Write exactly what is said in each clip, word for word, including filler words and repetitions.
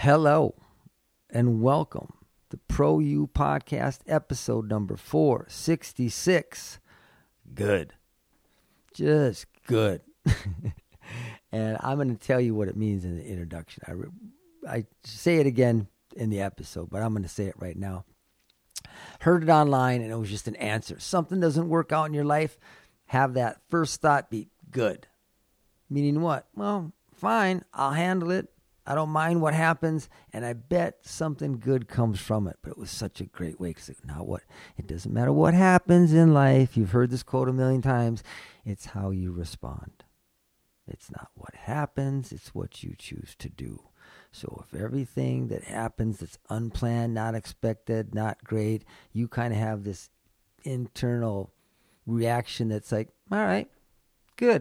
Hello and welcome to Pro You Podcast, episode number four sixty-six. Good. Just good. And I'm going to tell you what it means in the introduction. I, re- I say it again in the episode, but I'm going to say it right now. Heard it online and it was just an answer. Something doesn't work out in your life, have that first thought be good. Meaning what? Well, fine, I'll handle it. I don't mind what happens, and I bet something good comes from it. But it was such a great way, because now what? It doesn't matter what happens in life. You've heard this quote a million times. It's how you respond. It's not what happens. It's what you choose to do. So if everything that happens that's unplanned, not expected, not great, you kind of have this internal reaction that's like, all right, good.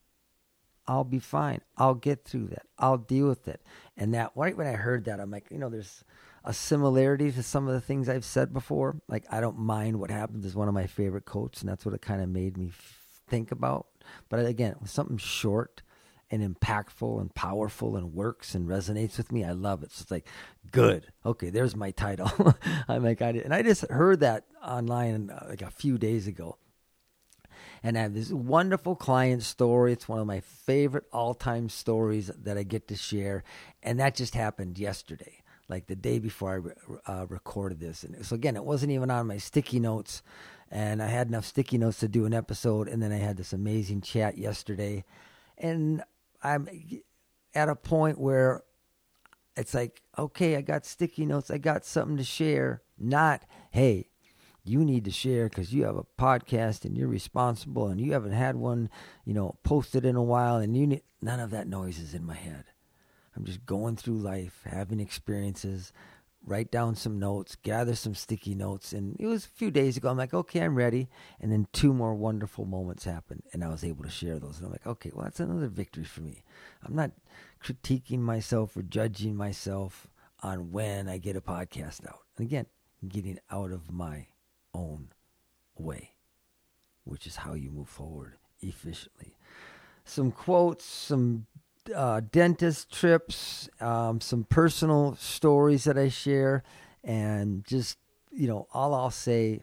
I'll be fine. I'll get through that. I'll deal with it. And that right when I heard that, I'm like, you know, there's a similarity to some of the things I've said before. Like, I don't mind what happens is one of my favorite quotes, and that's what it kind of made me f- think about. But again, it was something short and impactful and powerful and works and resonates with me. I love it. So it's like, good. Okay, there's my title. I'm like, I did, and I just heard that online uh, like a few days ago. And I have this wonderful client story. It's one of my favorite all-time stories that I get to share. And that just happened yesterday, like the day before I re- uh, recorded this. And so again, it wasn't even on my sticky notes. And I had enough sticky notes to do an episode. And then I had this amazing chat yesterday. And I'm at a point where it's like, okay, I got sticky notes. I got something to share. Not, hey, you need to share because you have a podcast and you're responsible and you haven't had one, you know, posted in a while, and you need, none of that noise is in my head. I'm just going through life, having experiences, write down some notes, gather some sticky notes. And it was a few days ago. I'm like, okay, I'm ready. And then two more wonderful moments happened and I was able to share those. And I'm like, okay, well, that's another victory for me. I'm not critiquing myself or judging myself on when I get a podcast out. And again, getting out of my own way, which is how you move forward efficiently. Some quotes, some uh, dentist trips, um, some personal stories that I share, and just, you know, all I'll say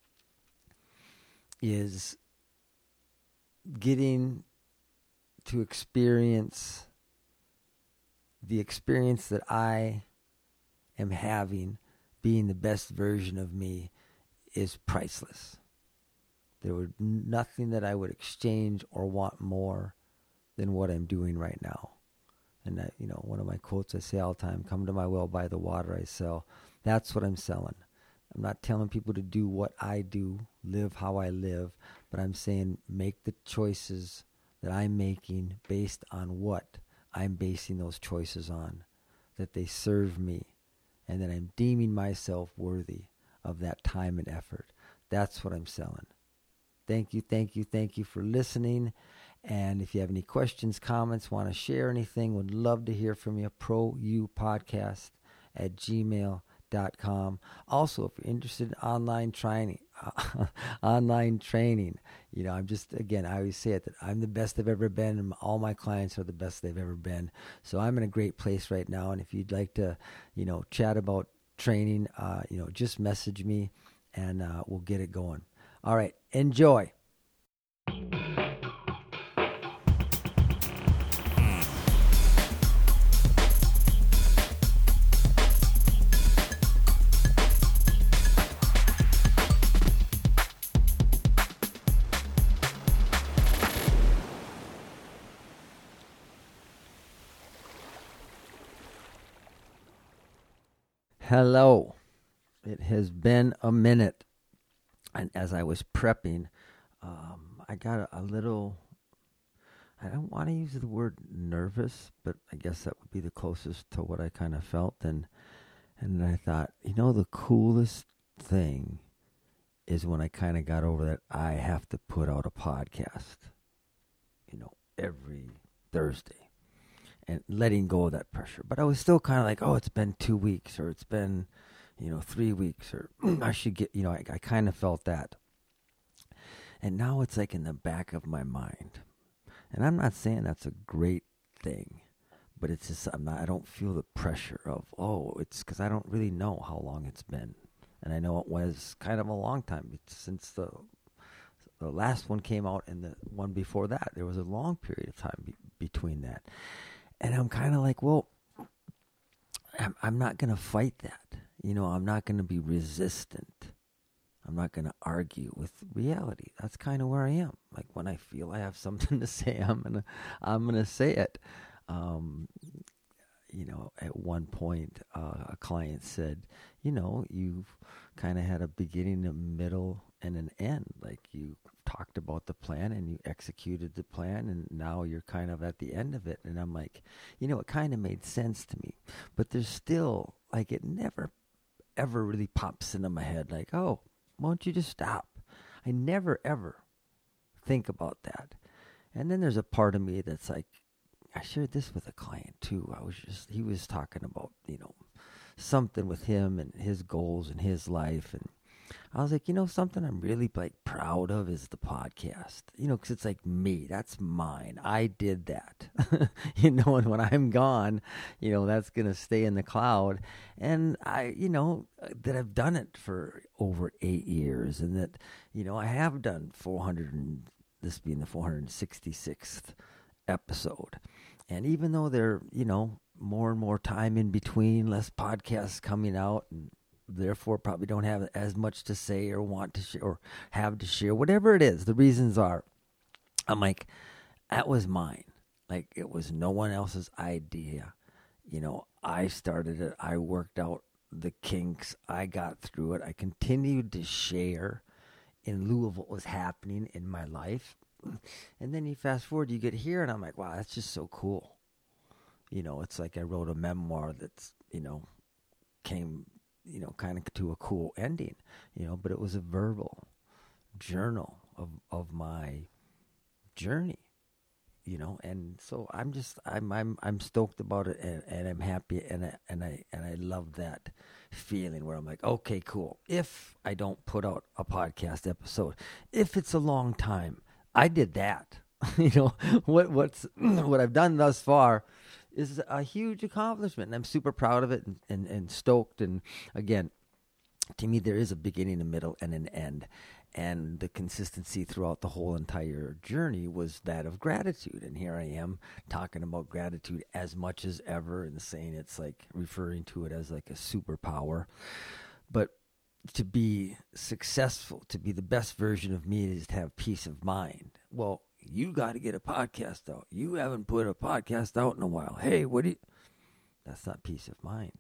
is getting to experience the experience that I am having, being the best version of me, is priceless. There would nothing that I would exchange or want more than what I'm doing right now. And that, you know, one of my quotes I say all the time, come to my well, buy the water I sell. That's what I'm selling. I'm not telling people to do what I do, live how I live, but I'm saying make the choices that I'm making based on what I'm basing those choices on, that they serve me, and that I'm deeming myself worthy of that time and effort. That's what I'm selling. Thank you, thank you, thank you for listening. And if you have any questions, comments, want to share anything, would love to hear from you. Pro You Podcast at gmail dot com. Also, if you're interested in online training, uh, online training, you know, I'm just, again, I always say it, that I'm the best I've ever been, and all my clients are the best they've ever been. So I'm in a great place right now. And if you'd like to, you know, chat about training, uh, you know, just message me and uh, we'll get it going. All right. Enjoy. Hello. It has been a minute. And as I was prepping, um, I got a, a little, I don't want to use the word nervous, but I guess that would be the closest to what I kind of felt. And, and I thought, you know, the coolest thing is when I kind of got over that I have to put out a podcast, you know, every Thursday. And letting go of that pressure. But I was still kind of like, oh, it's been two weeks or it's been, you know, three weeks or I should get, you know, I, I kind of felt that. And now it's like in the back of my mind. And I'm not saying that's a great thing, but it's just, I'm not, I don't feel the pressure of, oh, it's because I don't really know how long it's been. And I know it was kind of a long time. It's since the the last one came out and the one before that. There was a long period of time be- between that. And I'm kind of like, well, I'm, I'm not going to fight that. You know, I'm not going to be resistant. I'm not going to argue with reality. That's kind of where I am. Like when I feel I have something to say, I'm going to I'm going to say it. Um, you know, at one point, uh, a client said, you know, you've kind of had a beginning, a middle, and an end. Like you talked about the plan and you executed the plan, and now you're kind of at the end of it. And I'm like, you know, it kind of made sense to me. But there's still, like, it never, ever really pops into my head. Like, oh, why don't you just stop? I never, ever think about that. And then there's a part of me that's like, I shared this with a client too. I was just, he was talking about, you know, something with him and his goals and his life. And I was like, you know, something I'm really like proud of is the podcast, you know, because it's like me, that's mine. I did that, you know, and when I'm gone, you know, that's going to stay in the cloud. And I, you know, that I've done it for over eight years and that, you know, I have done four hundred and this being the four hundred sixty-sixth episode. And even though there, you know, more and more time in between, less podcasts coming out, and therefore probably don't have as much to say or want to share or have to share, whatever it is, the reasons are, I'm like, that was mine. Like it was no one else's idea. You know, I started it. I worked out the kinks. I got through it. I continued to share in lieu of what was happening in my life. And then you fast forward, you get here, and I'm like, wow, that's just so cool. You know, it's like I wrote a memoir that's, you know, came, you know, kind of to a cool ending, you know, but it was a verbal journal of, of my journey, you know, and so I'm just, I'm, I'm, I'm stoked about it, and, and I'm happy, and I, and I, and I love that feeling where I'm like, okay, cool. If I don't put out a podcast episode, if it's a long time, I did that. You know, what what's what I've done thus far is a huge accomplishment, and I'm super proud of it and, and, and stoked. And again, to me, there is a beginning, a middle, and an end. And the consistency throughout the whole entire journey was that of gratitude. And here I am talking about gratitude as much as ever and saying it's like referring to it as like a superpower. But to be successful, to be the best version of me is to have peace of mind. Well, you got to get a podcast out. You haven't put a podcast out in a while. Hey, what do you... That's not peace of mind.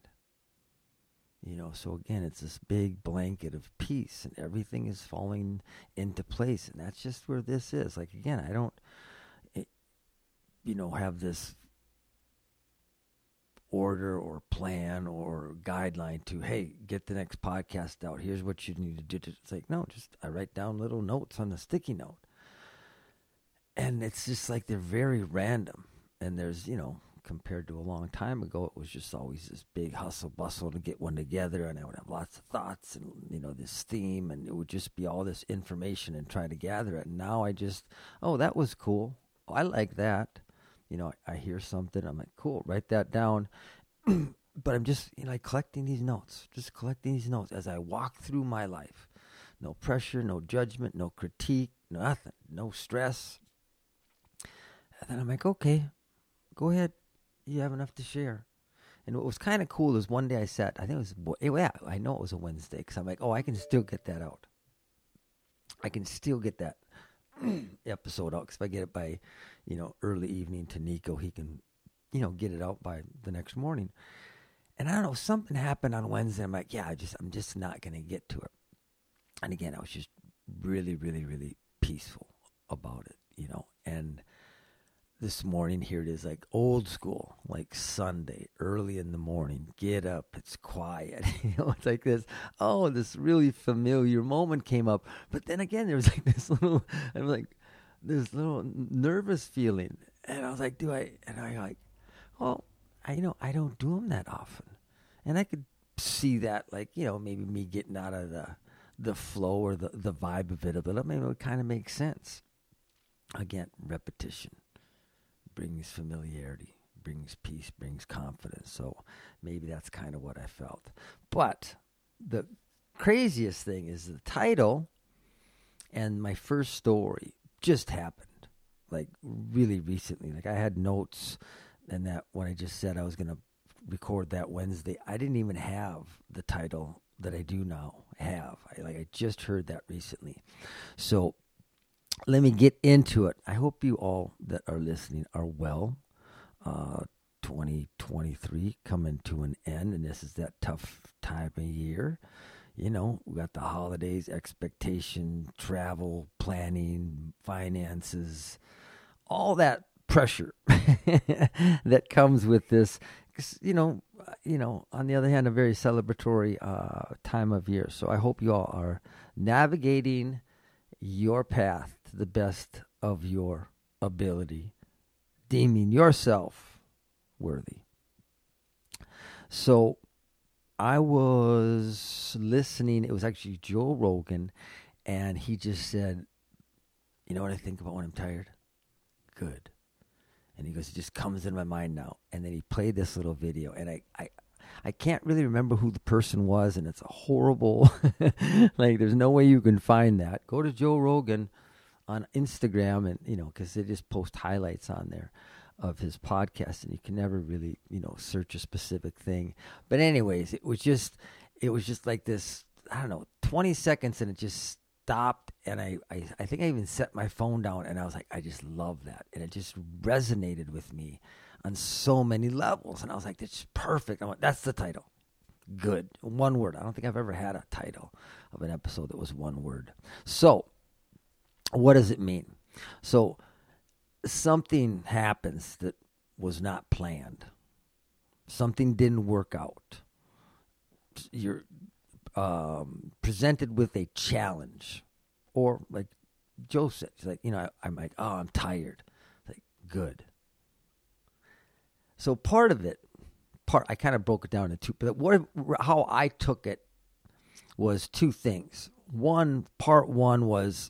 You know, so again, it's this big blanket of peace and everything is falling into place. And that's just where this is. Like, again, I don't, it, you know, have this order or plan or guideline to, hey, get the next podcast out. Here's what you need to do. It's like, no, just I write down little notes on a sticky note. And it's just like they're very random. And there's, you know, compared to a long time ago, it was just always this big hustle bustle to get one together. And I would have lots of thoughts and, you know, this theme. And it would just be all this information and try to gather it. And now I just, oh, that was cool. Oh, I like that. You know, I hear something, I'm like, cool, write that down. But I'm just, you know, like collecting these notes, just collecting these notes as I walk through my life. No pressure, no judgment, no critique, nothing, no stress. And then I'm like, okay, go ahead. You have enough to share. And what was kind of cool is one day I sat, I think it was, yeah, I know it was a Wednesday, because I'm like, oh, I can still get that out. I can still get that episode out, because if I get it by, you know, early evening to Nico, he can, you know, get it out by the next morning. And I don't know, something happened on Wednesday. I'm like, yeah, I just, I'm just not going to get to it. And again, I was just really, really, really peaceful about it, you know. And this morning, here it is, like old school, like Sunday, early in the morning, get up, it's quiet. You know, it's like this, oh, this really familiar moment came up. But then again, there was like this little, I was like, this little nervous feeling. And I was like, do I, and I like, well, I, you know, I don't do them that often. And I could see that, like, you know, maybe me getting out of the, the flow or the, the vibe of it a little, maybe it would kind of make sense. Again, repetition brings familiarity, brings peace, brings confidence. So maybe that's kind of what I felt. But the craziest thing is the title and my first story just happened, like really recently. Like I had notes, and that when I just said I was going to record that Wednesday, I didn't even have the title that I do now have. I, like I just heard that recently. So let me get into it. I hope you all that are listening are well. Uh, twenty twenty-three coming to an end, and this is that tough time of year. You know, we got the holidays, expectation, travel, planning, finances, all that pressure that comes with this. You know, you know. On the other hand, a very celebratory uh, time of year. So I hope you all are navigating your path to the best of your ability, deeming yourself worthy. So I was listening. It was actually Joe Rogan, and he just said, you know what I think about when I'm tired? Good. And he goes, it just comes in my mind now. And then he played this little video, and I, I, I can't really remember who the person was, and it's a horrible, like there's no way you can find that. Go to Joe Rogan on Instagram, and, you know, because they just post highlights on there of his podcast, and you can never really, you know, search a specific thing. But anyways, it was just, it was just like this, I don't know, twenty seconds, and it just stopped, and I, I, I think I even set my phone down, and I was like, I just love that, and it just resonated with me on so many levels, and I was like, that's perfect. I went, that's the title. Good. One word. I don't think I've ever had a title of an episode that was one word. So, what does it mean? So, something happens that was not planned. Something didn't work out. You're um, presented with a challenge. Or like Joe said, he's like, you know, I, I'm like, oh, I'm tired. Like, good. So part of it, part I kind of broke it down into two, but what how I took it was two things. One, part one was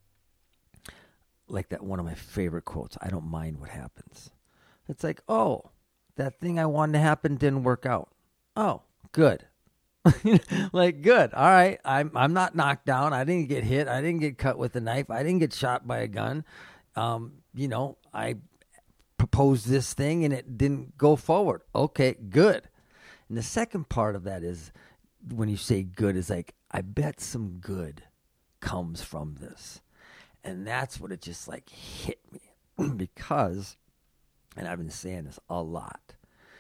like that one of my favorite quotes, I don't mind what happens. It's like, oh, that thing I wanted to happen didn't work out. Oh, good. Like, good. All right. I'm I'm not knocked down. I didn't get hit. I didn't get cut with a knife. I didn't get shot by a gun. Um, you know, I proposed this thing and it didn't go forward. Okay, good. And the second part of that is when you say good is like, I bet some good comes from this. And that's what it just like hit me because, and I've been saying this a lot,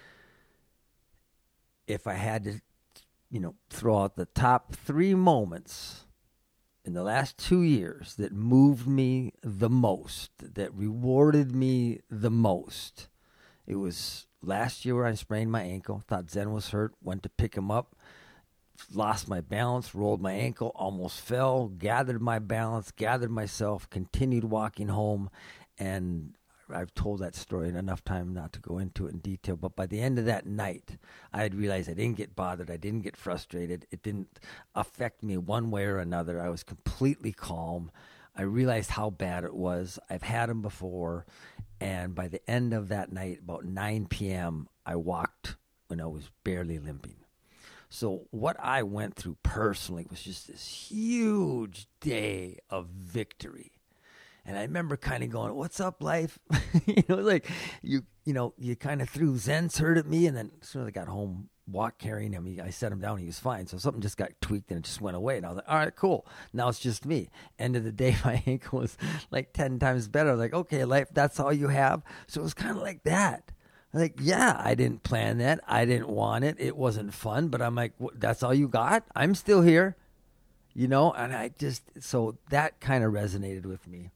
if I had to, you know, throw out the top three moments in the last two years that moved me the most, that rewarded me the most, it was last year where I sprained my ankle, thought Zen was hurt, went to pick him up, lost my balance, rolled my ankle, almost fell, gathered my balance, gathered myself, continued walking home, and I've told that story in enough time not to go into it in detail, but by the end of that night, I had realized I didn't get bothered, I didn't get frustrated, it didn't affect me one way or another, I was completely calm, I realized how bad it was, I've had them before, and by the end of that night, about nine p.m., I walked when I was barely limping. So what I went through personally was just this huge day of victory. And I remember kind of going, what's up, life? you know, like you, you know, you kind of threw Zen's hurt at me. And then as soon as I got home, walk carrying him, he, I set him down. He was fine. So something just got tweaked and it just went away. And I was like, all right, cool. Now it's just me. End of the day, my ankle was like ten times better. I was like, okay, life, that's all you have. So it was kind of like that. Like, yeah, I didn't plan that. I didn't want it. It wasn't fun. But I'm like, that's all you got? I'm still here. You know, and I just, so that kind of resonated with me.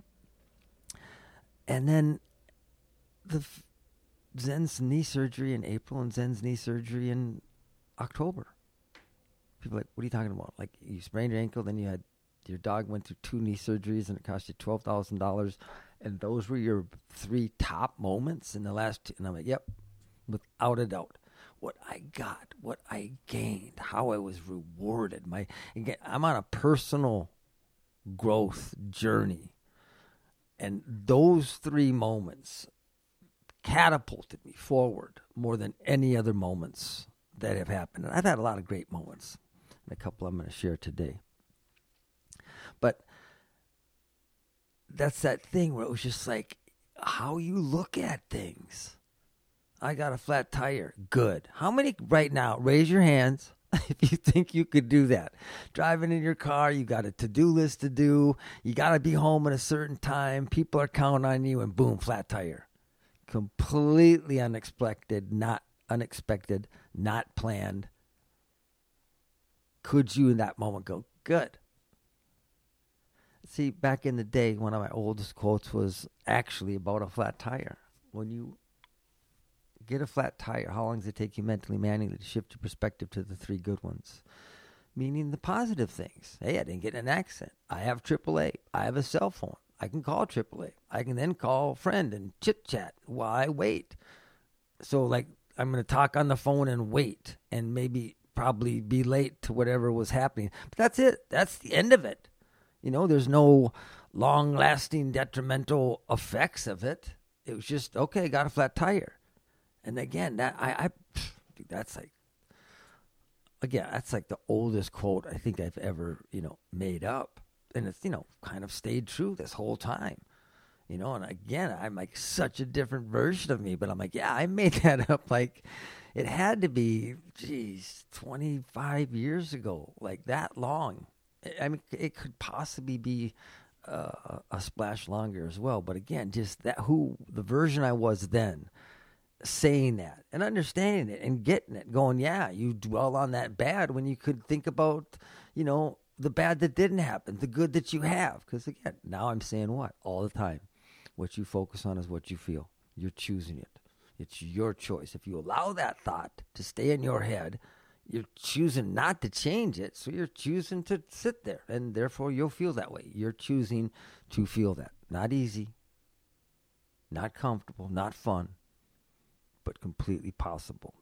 And then the Zen's knee surgery in April and Zen's knee surgery in October. People are like, what are you talking about? Like, you sprained your ankle, then you had, your dog went through two knee surgeries and it cost you twelve thousand dollars. And those were your three top moments in the last two. And I'm like, yep, without a doubt. What I got, what I gained, how I was rewarded. My, again, I'm on a personal growth journey. And those three moments catapulted me forward more than any other moments that have happened. And I've had a lot of great moments, and a couple I'm going to share today. But that's that thing where it was just like how you look at things. I got a flat tire. Good. How many right now? Raise your hands if you think you could do that. Driving in your car, you got a to-do list to do. You got to be home at a certain time. People are counting on you, and boom, flat tire. Completely unexpected, not unexpected, not planned. Could you in that moment go, good? See, back in the day, one of my oldest quotes was actually about a flat tire. When you get a flat tire, how long does it take you mentally, manually to shift your perspective to the three good ones? Meaning the positive things. Hey, I didn't get in an accident. I have triple A. I have a cell phone. I can call triple A. I can then call a friend and chit-chat while I wait. So, like, I'm going to talk on the phone and wait and maybe probably be late to whatever was happening. But that's it. That's the end of it. You know, there's no long-lasting detrimental effects of it. It was just, okay, got a flat tire. And again, that I, I that's like, again, that's like the oldest quote I think I've ever, you know, made up. And it's, you know, kind of stayed true this whole time. You know, and again, I'm like such a different version of me. But I'm like, yeah, I made that up. Like, it had to be, geez, twenty-five years ago, like that long. I mean, it could possibly be uh, a splash longer as well. But again, just that who the version I was then, saying that and understanding it and getting it, going, yeah, you dwell on that bad when you could think about, you know, the bad that didn't happen, the good that you have. Because again, now I'm saying what? All the time. What you focus on is what you feel. You're choosing it. It's your choice. If you allow that thought to stay in your head, you're choosing not to change it, so you're choosing to sit there, and therefore you'll feel that way. You're choosing to feel that. Not easy, not comfortable, not fun, but completely possible.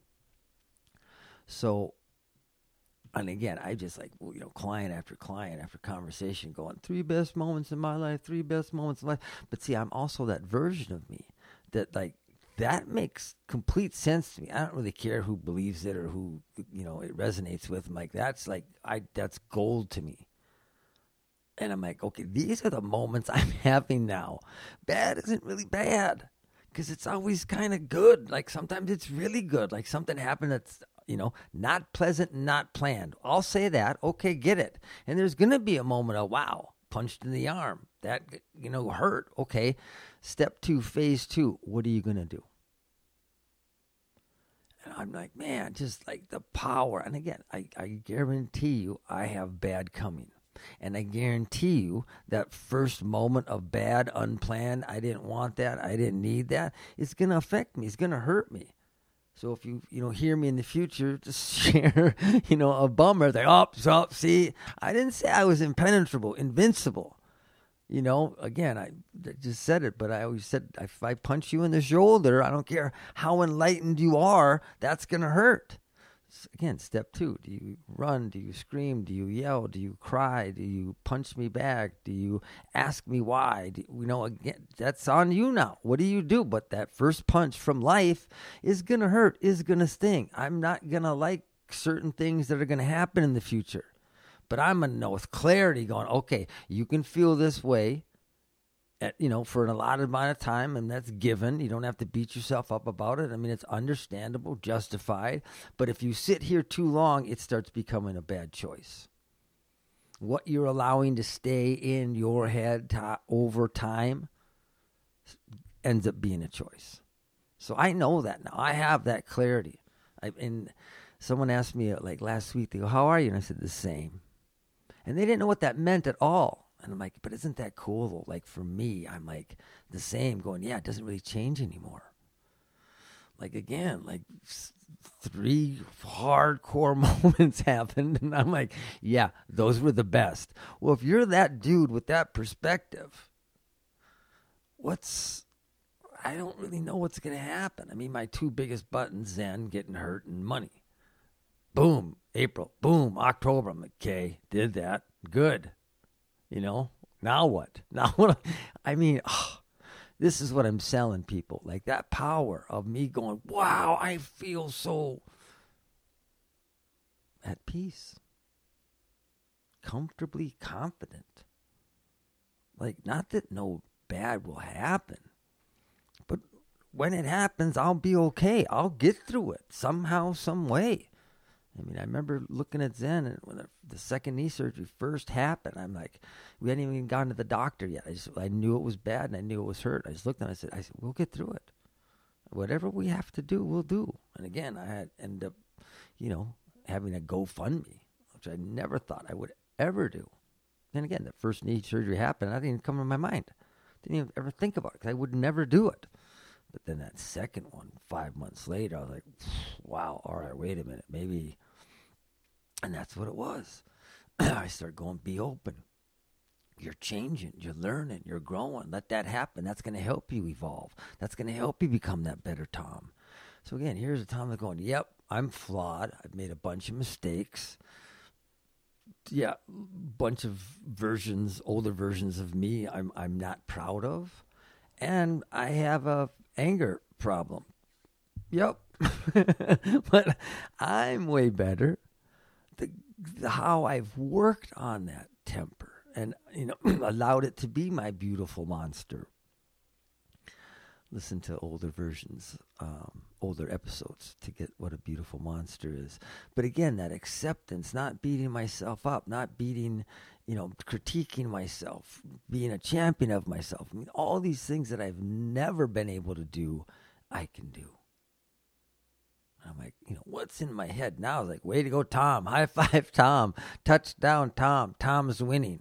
So, and again, I just like, you know, client after client after conversation going, three best moments in my life, three best moments in life. But see, I'm also that version of me that like, that makes complete sense to me. I don't really care who believes it or who, you know, it resonates with. I'm like, that's like, I, that's gold to me. And I'm like, okay, these are the moments I'm having now. Bad isn't really bad because it's always kind of good. Like sometimes it's really good. Like something happened that's, you know, not pleasant, not planned. I'll say that. Okay, get it. And there's going to be a moment of, wow, punched in the arm. That, you know, hurt. Okay. Step two, phase two. What are you going to do? And I'm like, man, just like the power. And again, I, I guarantee you I have bad coming. And I guarantee you that first moment of bad, unplanned, I didn't want that, I didn't need that, it's going to affect me. It's going to hurt me. So if you, you know, hear me in the future, just share, you know, a bummer. Like, oh, so, see, I didn't say I was impenetrable, invincible. You know, again, I just said it, but I always said, if I punch you in the shoulder, I don't care how enlightened you are, that's going to hurt. Again, step two, do you run? Do you scream? Do you yell? Do you cry? Do you punch me back? Do you ask me why? Do, you know, again, that's on you now. What do you do? But that first punch from life is going to hurt, is going to sting. I'm not going to like certain things that are going to happen in the future. But I'm going to know with clarity going, okay, you can feel this way, at, you know, for a lot of amount of time, and that's given. You don't have to beat yourself up about it. I mean, it's understandable, justified. But if you sit here too long, it starts becoming a bad choice. What you're allowing to stay in your head to, over time ends up being a choice. So I know that now. I have that clarity. I, and someone asked me, like last week, they go, how are you? And I said, the same. And they didn't know what that meant at all. And I'm like, but isn't that cool though? Like for me, I'm like the same going, yeah, it doesn't really change anymore. Like again, like three hardcore moments happened. And I'm like, yeah, those were the best. Well, if you're that dude with that perspective, what's, I don't really know what's going to happen. I mean, my two biggest buttons then, getting hurt and money. Boom, April. Boom, October. I'm like, okay, did that. Good. You know, now what? Now what? I mean, oh, This is what I'm selling people. Like that power of me going, wow, I feel so at peace. Comfortably confident. Like, not that no bad will happen, but when it happens, I'll be okay. I'll get through it somehow, some way. I mean, I remember looking at Zen, and when the, the second knee surgery first happened, I'm like, we hadn't even gone to the doctor yet. I just, I knew it was bad, and I knew it was hurt. I just looked at it, I said, I said, we'll get through it. Whatever we have to do, we'll do. And again, I had ended up, you know, having a GoFundMe, which I never thought I would ever do. And again, the first knee surgery happened, I didn't even come to my mind. Didn't even ever think about it, because I would never do it. But then that second one, five months later, I was like, wow, all right, wait a minute, maybe. And that's what it was. I started going, be open. You're changing, you're learning, you're growing. Let that happen. That's going to help you evolve. That's going to help you become that better Tom. So again, here's a Tom that's going, yep, I'm flawed. I've made a bunch of mistakes. Yeah, bunch of versions, older versions of me I'm I'm not proud of. And I have a anger problem. Yep. But I'm way better. The, the how I've worked on that temper and, you know, allowed it to be my beautiful monster. Listen to older versions, um, older episodes to get what a beautiful monster is. But again, that acceptance, not beating myself up, not beating, you know, critiquing myself, being a champion of myself. I mean, all these things that I've never been able to do, I can do. I'm like, you know, what's in my head now? I was like, way to go, Tom. High five, Tom. Touchdown, Tom. Tom's winning.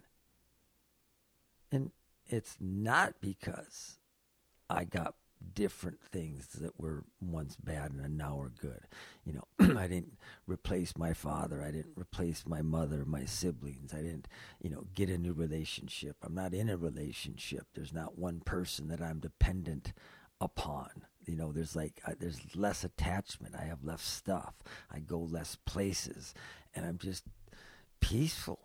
And it's not because I got different things that were once bad and now are good. You know, I didn't replace my father. I didn't replace my mother, my siblings. I didn't, you know, get a new relationship. I'm not in a relationship. There's not one person that I'm dependent upon. You know, there's like, uh, there's less attachment. I have less stuff. I go less places. And I'm just peaceful.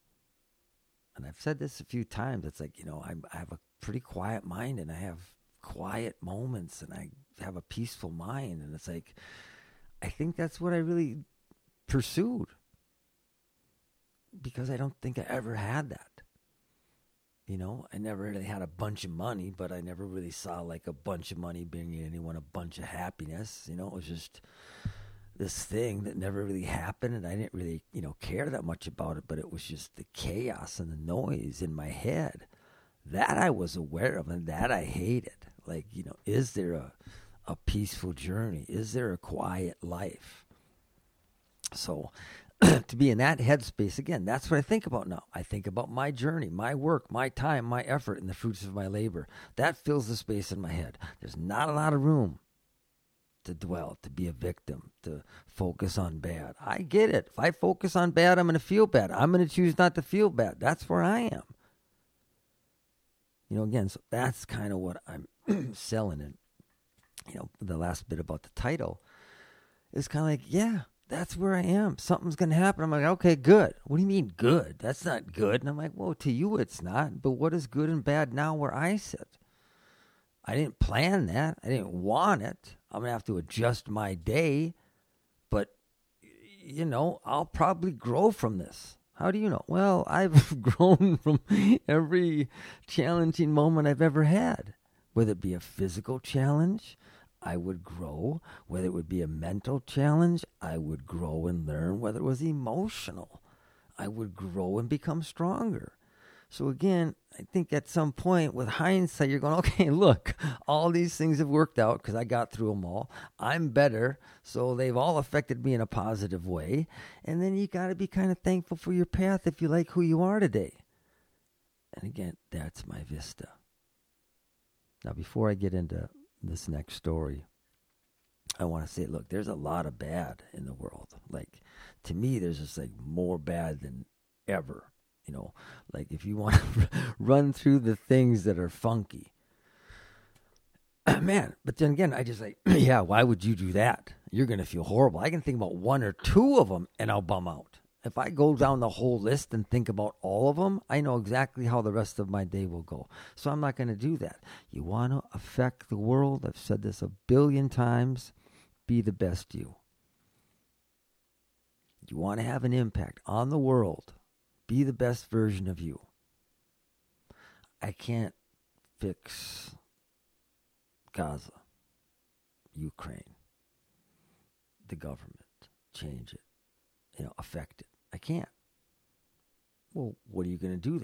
And I've said this a few times. It's like, you know, I'm, I have a pretty quiet mind, and I have quiet moments, and I have a peaceful mind. And it's like, I think that's what I really pursued, because I don't think I ever had that. You know, I never really had a bunch of money, but I never really saw like a bunch of money bringing anyone a bunch of happiness. You know, it was just this thing that never really happened, and I didn't really, you know, care that much about it, but it was just the chaos and the noise in my head that I was aware of and that I hated. Like, you know, is there a, a peaceful journey? Is there a quiet life? So to be in that headspace, again, that's what I think about now. I think about my journey, my work, my time, my effort, and the fruits of my labor. That fills the space in my head. There's not a lot of room to dwell, to be a victim, to focus on bad. I get it. If I focus on bad, I'm going to feel bad. I'm going to choose not to feel bad. That's where I am. You know, again, so that's kind of what I'm selling. And, you know, the last bit about the title is kind of like, yeah, that's where I am. Something's going to happen. I'm like, okay, good. What do you mean good? That's not good. And I'm like, well, to you it's not. But what is good and bad now where I sit? I didn't plan that. I didn't want it. I'm going to have to adjust my day. But, you know, I'll probably grow from this. How do you know? Well, I've grown from every challenging moment I've ever had. Whether it be a physical challenge, I would grow. Whether it would be a mental challenge, I would grow and learn. Whether it was emotional, I would grow and become stronger. So again, I think at some point with hindsight, you're going, okay, look, all these things have worked out because I got through them all. I'm better, so they've all affected me in a positive way. And then you got to be kind of thankful for your path if you like who you are today. And again, that's my vista. Now, before I get into this next story, I want to say, look, there's a lot of bad in the world. Like, to me, there's just like more bad than ever. You know, like if you want to run through the things that are funky, man, but then again, I just like, yeah, why would you do that? You're going to feel horrible. I can think about one or two of them and I'll bum out. If I go down the whole list and think about all of them, I know exactly how the rest of my day will go. So I'm not going to do that. You want to affect the world? I've said this a billion times. Be the best you. You want to have an impact on the world. Be the best version of you. I can't fix Gaza, Ukraine, the government, change it, you know, affect it. I can't. Well, what are you going to do then?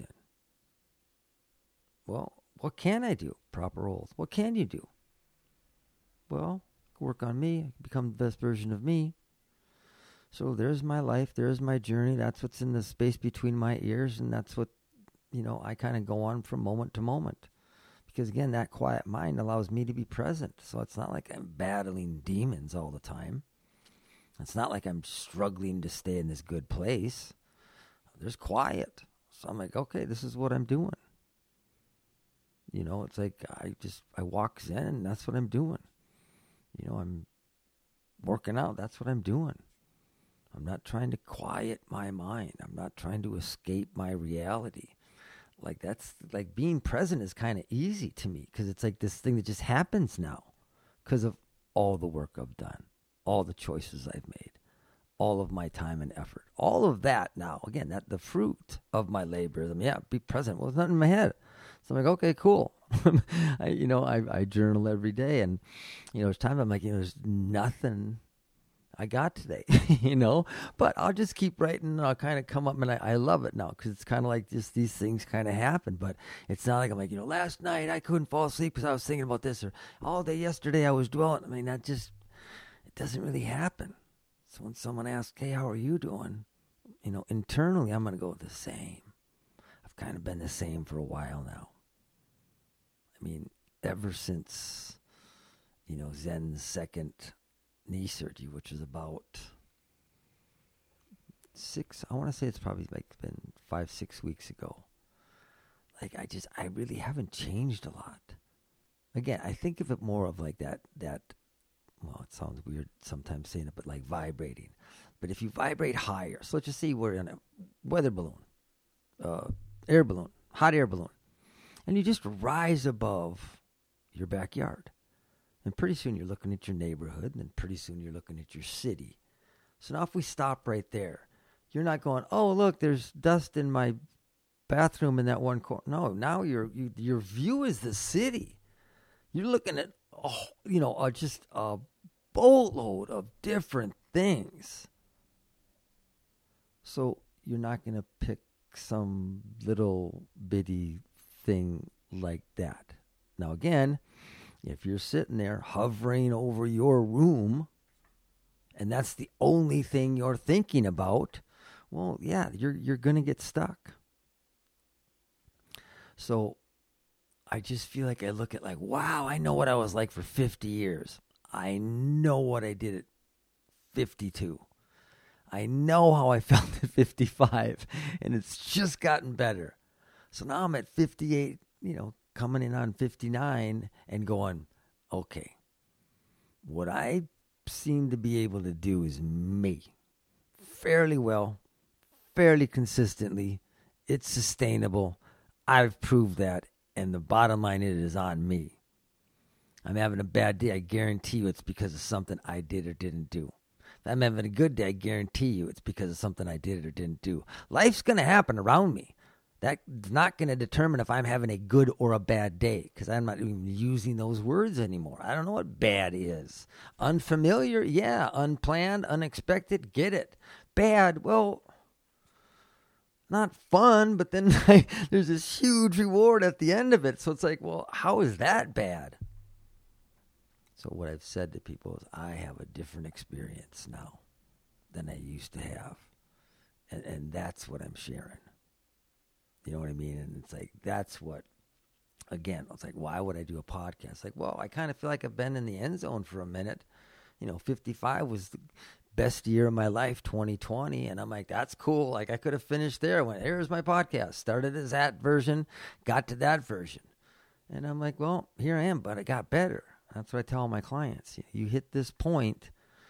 Well, what can I do? Proper roles. What can you do? Well, work on me, become the best version of me. So there's my life, there's my journey. That's what's in the space between my ears, and that's what, you know, I kind of go on from moment to moment. Because again, that quiet mind allows me to be present. So it's not like I'm battling demons all the time. It's not like I'm struggling to stay in this good place. There's quiet. So I'm like, okay, this is what I'm doing. You know, it's like I just, I walk Zen and that's what I'm doing. You know, I'm working out. That's what I'm doing. I'm not trying to quiet my mind. I'm not trying to escape my reality. Like that's, like being present is kind of easy to me because it's like this thing that just happens now because of all the work I've done. All the choices I've made, all of my time and effort, all of that now, again, that the fruit of my labor, I mean, yeah, be present. Well, it's not in my head. So I'm like, okay, cool. I, you know, I, I journal every day and, you know, there's time I'm like, you know, there's nothing I got today, you know, but I'll just keep writing and I'll kind of come up and I, I love it now because it's kind of like just these things kind of happen, but it's not like I'm like, you know, last night I couldn't fall asleep because I was thinking about this or all day yesterday I was dwelling. I mean, that just, doesn't really happen. So when someone asks, hey, how are you doing? You know, internally, I'm going to go the same. I've kind of been the same for a while now. I mean, ever since, you know, Zen's second knee surgery, which was about six, I want to say it's probably like been five, six weeks ago. Like, I just, I really haven't changed a lot. Again, I think of it more of like that, that, well, it sounds weird sometimes saying it, but like vibrating. But if you vibrate higher, so let's just say we're in a weather balloon, uh, air balloon, hot air balloon, and you just rise above your backyard. And pretty soon you're looking at your neighborhood, and then pretty soon you're looking at your city. So now if we stop right there, you're not going, oh, look, there's dust in my bathroom in that one corner. No, now your you, your view is the city. You're looking at, oh, you know, uh, just a boatload of different things. So you're not going to pick some little bitty thing like that. Now, again, if you're sitting there hovering over your room and that's the only thing you're thinking about, well, yeah, you're you're going to get stuck. So I just feel like I look at like, wow, I know what I was like for fifty years. I know what I did at fifty-two. I know how I felt at fifty-five, and it's just gotten better. So now I'm at fifty-eight, you know, coming in on fifty-nine and going, okay, what I seem to be able to do is me fairly well, fairly consistently. It's sustainable. I've proved that. And the bottom line is, it is on me. I'm having a bad day. I guarantee you it's because of something I did or didn't do. If I'm having a good day, I guarantee you it's because of something I did or didn't do. Life's going to happen around me. That's not going to determine if I'm having a good or a bad day because I'm not even using those words anymore. I don't know what bad is. Unfamiliar? Yeah. Unplanned? Unexpected? Get it. Bad? Well, not fun, but then like, there's this huge reward at the end of it. So it's like, well, how is that bad? So what I've said to people is I have a different experience now than I used to have. And, and that's what I'm sharing. You know what I mean? And it's like, that's what, again, it's like, why would I do a podcast? Like, well, I kind of feel like I've been in the end zone for a minute. You know, fifty-five was the best year of my life, twenty twenty. And I'm like, that's cool. Like, I could have finished there. I went, here's my podcast. Started as that version, got to that version. And I'm like, well, here I am, but I got better. That's what I tell my clients. You hit this point,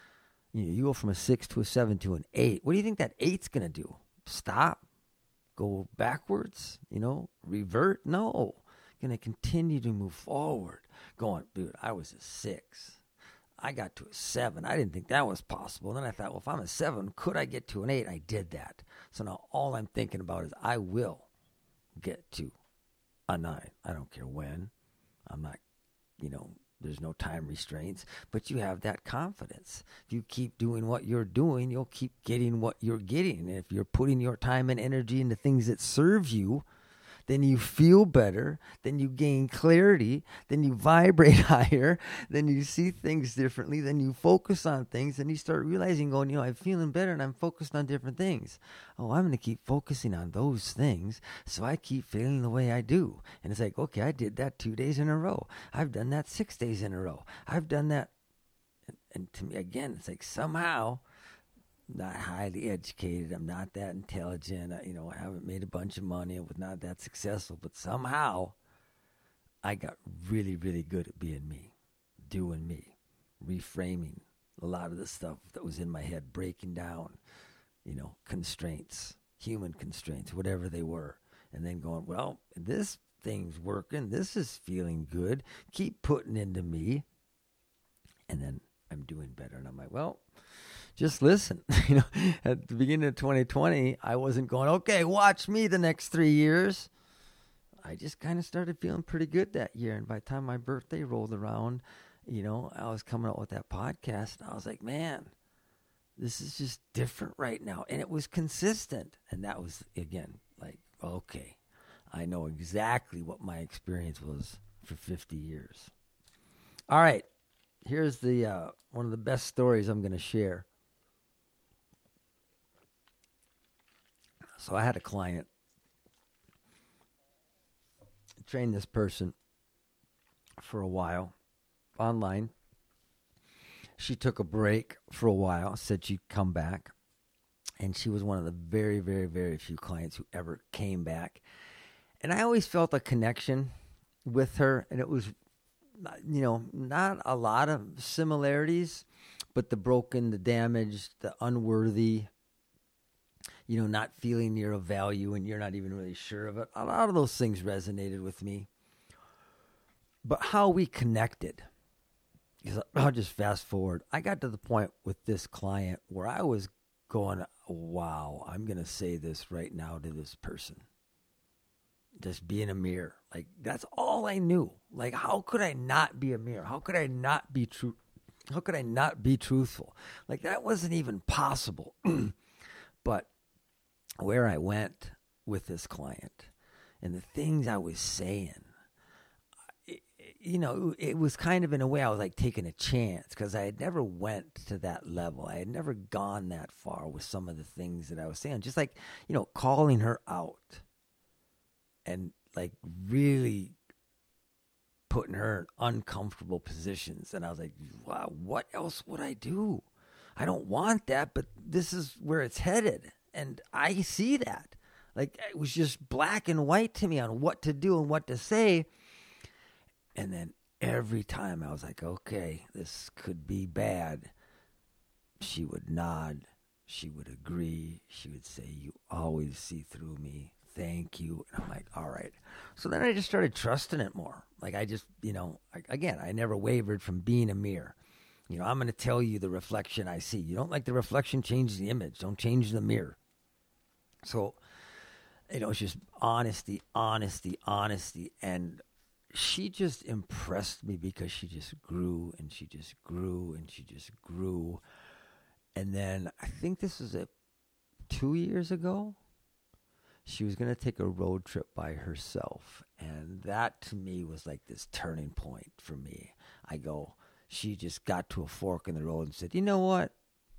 You know, you go from a six to a seven to an eight. What do you think that eight's going to do? Stop? Go backwards? You know, revert? No. Going to continue to move forward. Going, dude, I was a six. I got to a seven. I didn't think that was possible. Then I thought, well, if I'm a seven, could I get to an eight? I did that. So now all I'm thinking about is I will get to a nine. I don't care when. I'm not, you know, there's no time restraints, but you have that confidence. If you keep doing what you're doing, you'll keep getting what you're getting. And if you're putting your time and energy into things that serve you, then you feel better, then you gain clarity, then you vibrate higher, then you see things differently, then you focus on things, and you start realizing, going, you know, I'm feeling better and I'm focused on different things. Oh, I'm going to keep focusing on those things so I keep feeling the way I do. And it's like, okay, I did that two days in a row. I've done that six days in a row. I've done that. And, and to me, again, it's like somehow, not highly educated. I'm not that intelligent. I, you know, I haven't made a bunch of money. I was not that successful. But somehow, I got really, really good at being me, doing me, reframing a lot of the stuff that was in my head, breaking down, you know, constraints, human constraints, whatever they were. And then going, well, this thing's working. This is feeling good. Keep putting into me. And then I'm doing better. And I'm like, well, just listen. You know, at the beginning of twenty twenty, I wasn't going, okay, watch me the next three years. I just kind of started feeling pretty good that year. And by the time my birthday rolled around, you know, I was coming out with that podcast. And I was like, man, this is just different right now. And it was consistent. And that was, again, like, okay, I know exactly what my experience was for fifty years. All right. Here's the uh, one of the best stories I'm going to share. So I had a client, trained this person for a while online. She took a break for a while, said she'd come back. And she was one of the very, very, very few clients who ever came back. And I always felt a connection with her. And it was, you know, not a lot of similarities, but the broken, the damaged, the unworthy, you know, not feeling you're of value and you're not even really sure of it. A lot of those things resonated with me. But how we connected, because I'll just fast forward. I got to the point with this client where I was going, wow, I'm going to say this right now to this person. Just be in a mirror. Like, that's all I knew. Like, how could I not be a mirror? How could I not be true? How could I not be truthful? Like, that wasn't even possible. But where I went with this client and the things I was saying, it, you know, it was kind of in a way I was like taking a chance because I had never went to that level. I had never gone that far with some of the things that I was saying. Just like, you know, calling her out and like really putting her in uncomfortable positions. And I was like, wow, what else would I do? I don't want that, but this is where it's headed. And I see that. Like, it was just black and white to me on what to do and what to say. And then every time I was like, okay, this could be bad. She would nod. She would agree. She would say, you always see through me. Thank you. And I'm like, all right. So then I just started trusting it more. Like, I just, you know, I, again, I never wavered from being a mirror. You know, I'm going to tell you the reflection I see. You don't like the reflection, change the image. Don't change the mirror. So, you know, it's just honesty, honesty, honesty. And she just impressed me because she just grew and she just grew and she just grew. And then I think this was a, two years ago. She was going to take a road trip by herself. And that to me was like this turning point for me. I go, she just got to a fork in the road and said, you know what?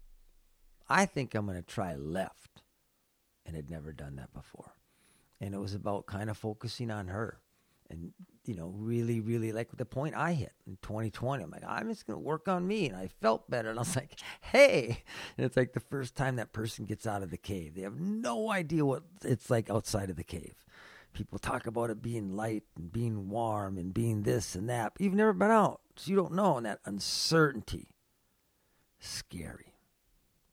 I think I'm going to try left. And had never done that before. And it was about kind of focusing on her. And, you know, really, really like the point I hit in twenty twenty. I'm like, I'm just going to work on me. And I felt better. And I was like, hey. And it's like the first time that person gets out of the cave. They have no idea what it's like outside of the cave. People talk about it being light and being warm and being this and that. But you've never been out. So you don't know. And that uncertainty is scary.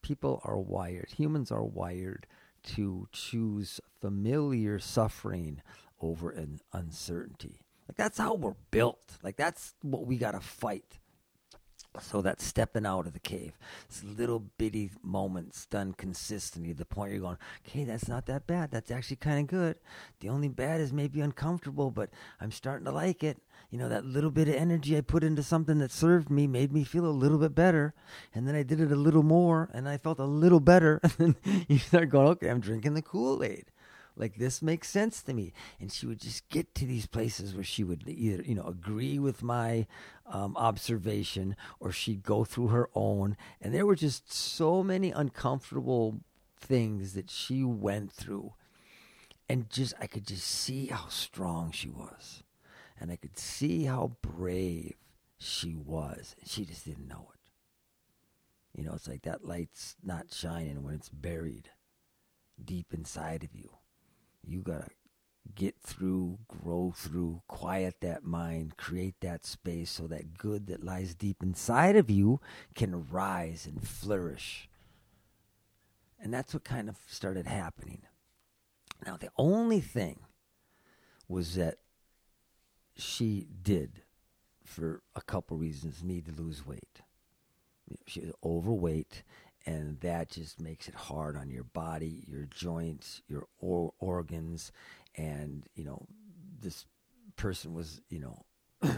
people are wired, humans are wired to choose familiar suffering over an uncertainty. Like that's how we're built. Like that's what we got to fight. So that's stepping out of the cave. It's little bitty moments done consistently to the point you're going, okay, that's not that bad. That's actually kind of good. The only bad is maybe uncomfortable, but I'm starting to like it. You know, that little bit of energy I put into something that served me made me feel a little bit better. And then I did it a little more, and I felt a little better. And then you start going, okay, I'm drinking the Kool-Aid. Like, this makes sense to me. And she would just get to these places where she would either, you know, agree with my um, observation, or she'd go through her own. And there were just so many uncomfortable things that she went through. And just, I could just see how strong she was. And I could see how brave she was. And she just didn't know it. You know, it's like that light's not shining when it's buried deep inside of you. You got to get through, grow through, quiet that mind, create that space so that good that lies deep inside of you can rise and flourish. And that's what kind of started happening. Now, the only thing was that she did, for a couple reasons, need to lose weight. She was overweight. And that just makes it hard on your body, your joints, your or- organs. And, you know, this person was, you know,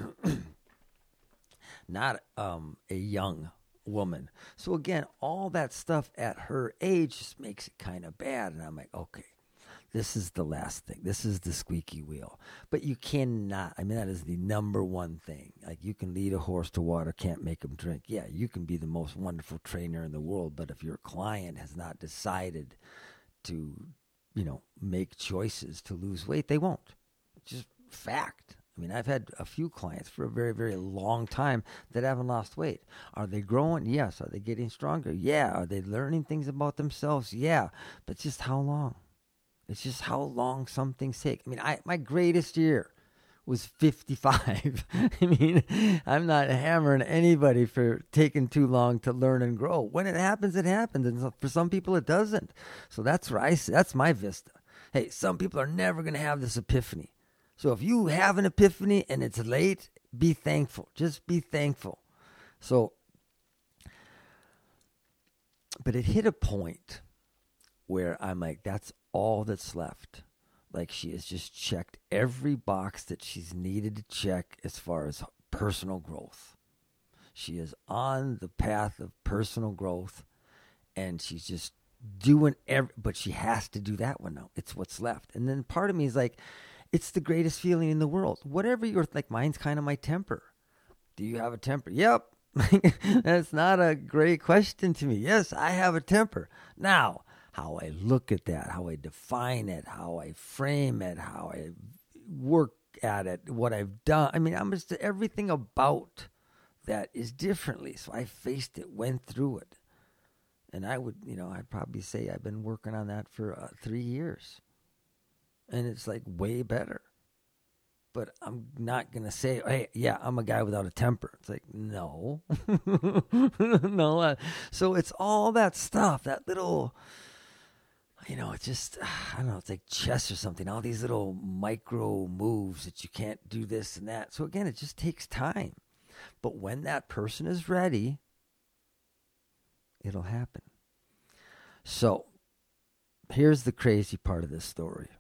not um, a young woman. So, again, all that stuff at her age just makes it kind of bad. And I'm like, okay, this is the last thing. This is the squeaky wheel. But you cannot. I mean, that is the number one thing. Like, you can lead a horse to water, can't make him drink. Yeah, you can be the most wonderful trainer in the world, but if your client has not decided to, you know, make choices to lose weight, they won't. It's just fact. I mean, I've had a few clients for a very, very long time that haven't lost weight. Are they growing? Yes. Are they getting stronger? Yeah. Are they learning things about themselves? Yeah. But just how long? It's just how long some things take. I mean, I my greatest year was fifty-five. I mean, I'm not hammering anybody for taking too long to learn and grow. When it happens, it happens. And for some people, it doesn't. So that's where I, that's my vista. Hey, some people are never going to have this epiphany. So if you have an epiphany and it's late, be thankful. Just be thankful. So, but it hit a point where I'm like, that's all that's left. Like, she has just checked every box that she's needed to check as far as personal growth. She is on the path of personal growth, and she's just doing every, but she has to do that one now. It's what's left. And then part of me is like, it's the greatest feeling in the world. Whatever you're like, mine's kind of my temper. Do you have a temper? Yep. That's not a great question to me. Yes, I have a temper. Now, how I look at that, how I define it, how I frame it, how I work at it, what I've done. I mean, I'm just, everything about that is differently. So I faced it, went through it. And I would, you know, I'd probably say I've been working on that for uh, three years. And it's like way better. But I'm not going to say, hey, yeah, I'm a guy without a temper. It's like, no. no. Uh, so it's all that stuff, that little... You know, it's just, I don't know, it's like chess or something. All these little micro moves that you can't do this and that. So again, it just takes time. But when that person is ready, it'll happen. So here's the crazy part of this story.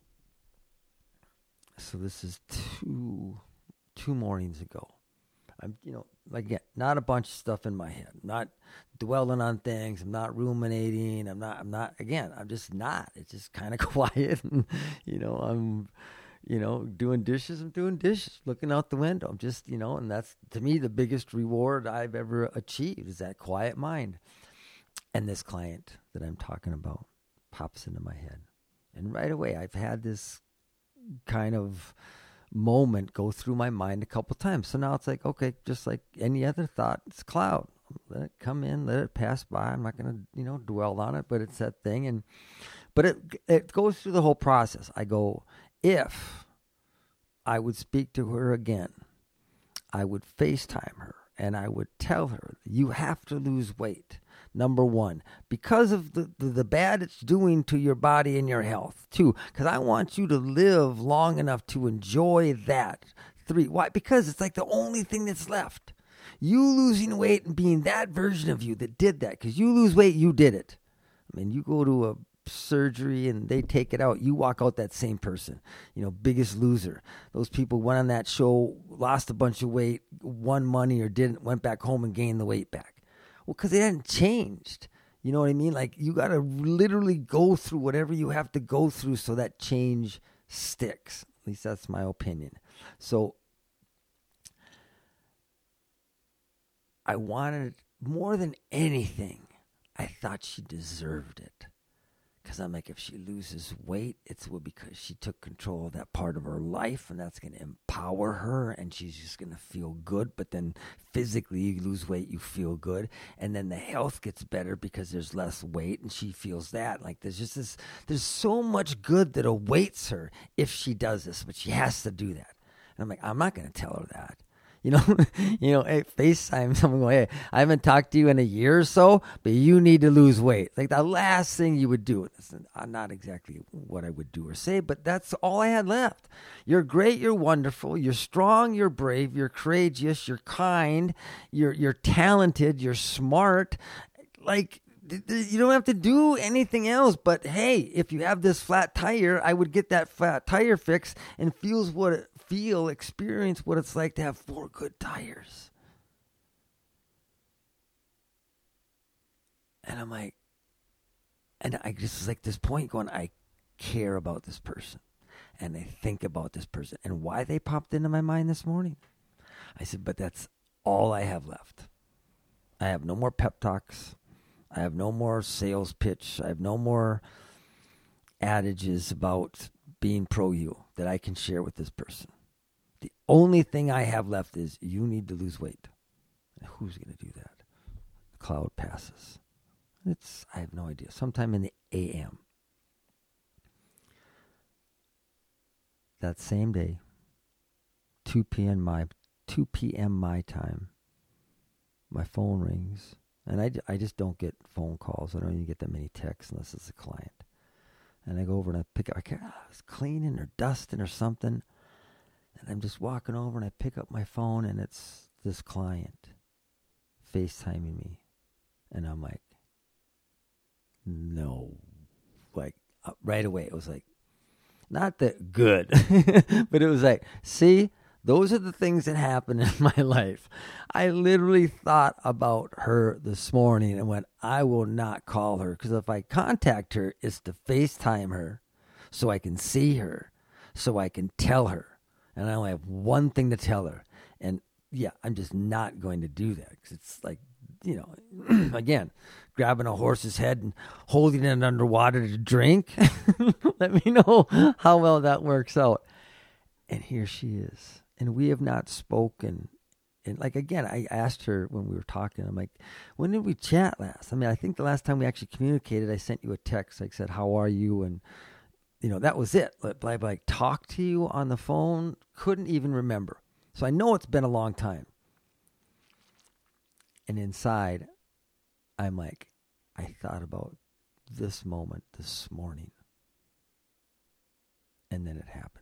So this is two, two mornings ago. I'm, you know, again, not a bunch of stuff in my head. I'm not dwelling on things. I'm not ruminating. I'm not, I'm not, again, I'm just not. It's just kind of quiet. And, you know, I'm, you know, doing dishes. I'm doing dishes, looking out the window. I'm just, you know, and that's, to me, the biggest reward I've ever achieved is that quiet mind. And this client that I'm talking about pops into my head. And right away, I've had this kind of moment go through my mind a couple times. So now it's like, okay, just like any other thought, it's a cloud. Let it come in, let it pass by. I'm not going to, you know, dwell on it, but it's that thing. And, but it, it goes through the whole process. I go, if I would speak to her again, I would FaceTime her and I would tell her, you have to lose weight. Number one, because of the, the, the bad it's doing to your body and your health. Two, because I want you to live long enough to enjoy that. Three, why? Because it's like the only thing that's left. You losing weight and being that version of you that did that. Because you lose weight, you did it. I mean, you go to a surgery and they take it out, you walk out that same person. You know, Biggest Loser. Those people went on that show, lost a bunch of weight, won money or didn't, went back home and gained the weight back. Well, because they hadn't changed. You know what I mean? Like, you got to literally go through whatever you have to go through so that change sticks. At least that's my opinion. So I wanted, more than anything, I thought she deserved it. Because I'm like, if she loses weight, it's because she took control of that part of her life, and that's going to empower her, and she's just going to feel good. But then physically, you lose weight, you feel good. And then the health gets better because there's less weight, and she feels that. Like, there's just this, there's so much good that awaits her if she does this, but she has to do that. And I'm like, I'm not going to tell her that. You know, you know, hey, FaceTime someone going, hey, I haven't talked to you in a year or so, but you need to lose weight. Like the last thing you would do. It's not exactly what I would do or say, but that's all I had left. You're great. You're wonderful. You're strong. You're brave. You're courageous. You're kind. You're, you're talented. You're smart. Like, you don't have to do anything else, but hey, if you have this flat tire, I would get that flat tire fixed and feels what it feel, experience what it's like to have four good tires. And I'm like, and I just was like this point going, I care about this person and I think about this person and why they popped into my mind this morning. I said, but that's all I have left. I have no more pep talks. I have no more sales pitch. I have no more adages about being pro-you that I can share with this person. The only thing I have left is you need to lose weight. And who's going to do that? The cloud passes. It's, I have no idea. Sometime in the A M. That same day, two p.m. my two p.m. my time, my phone rings. And I, I just don't get phone calls. I don't even get that many texts unless it's a client. And I go over and I pick up, I, can't, I was cleaning or dusting or something. And I'm just walking over and I pick up my phone and it's this client FaceTiming me. And I'm like, no. Like, uh, right away, it was like, not that good, but it was like, see, those are the things that happen in my life. I literally thought about her this morning and went, I will not call her because if I contact her, it's to FaceTime her so I can see her, so I can tell her. And I only have one thing to tell her. And yeah, I'm just not going to do that because it's like, you know, again, grabbing a horse's head and holding it underwater to drink. Let me know how well that works out. And here she is. And we have not spoken. And like, again, I asked her when we were talking, I'm like, when did we chat last? I mean, I think the last time we actually communicated, I sent you a text. I said, how are you? And, you know, that was it. But like, like talk to you on the phone, couldn't even remember. So I know it's been a long time. And inside, I'm like, I thought about this moment this morning. And then it happened.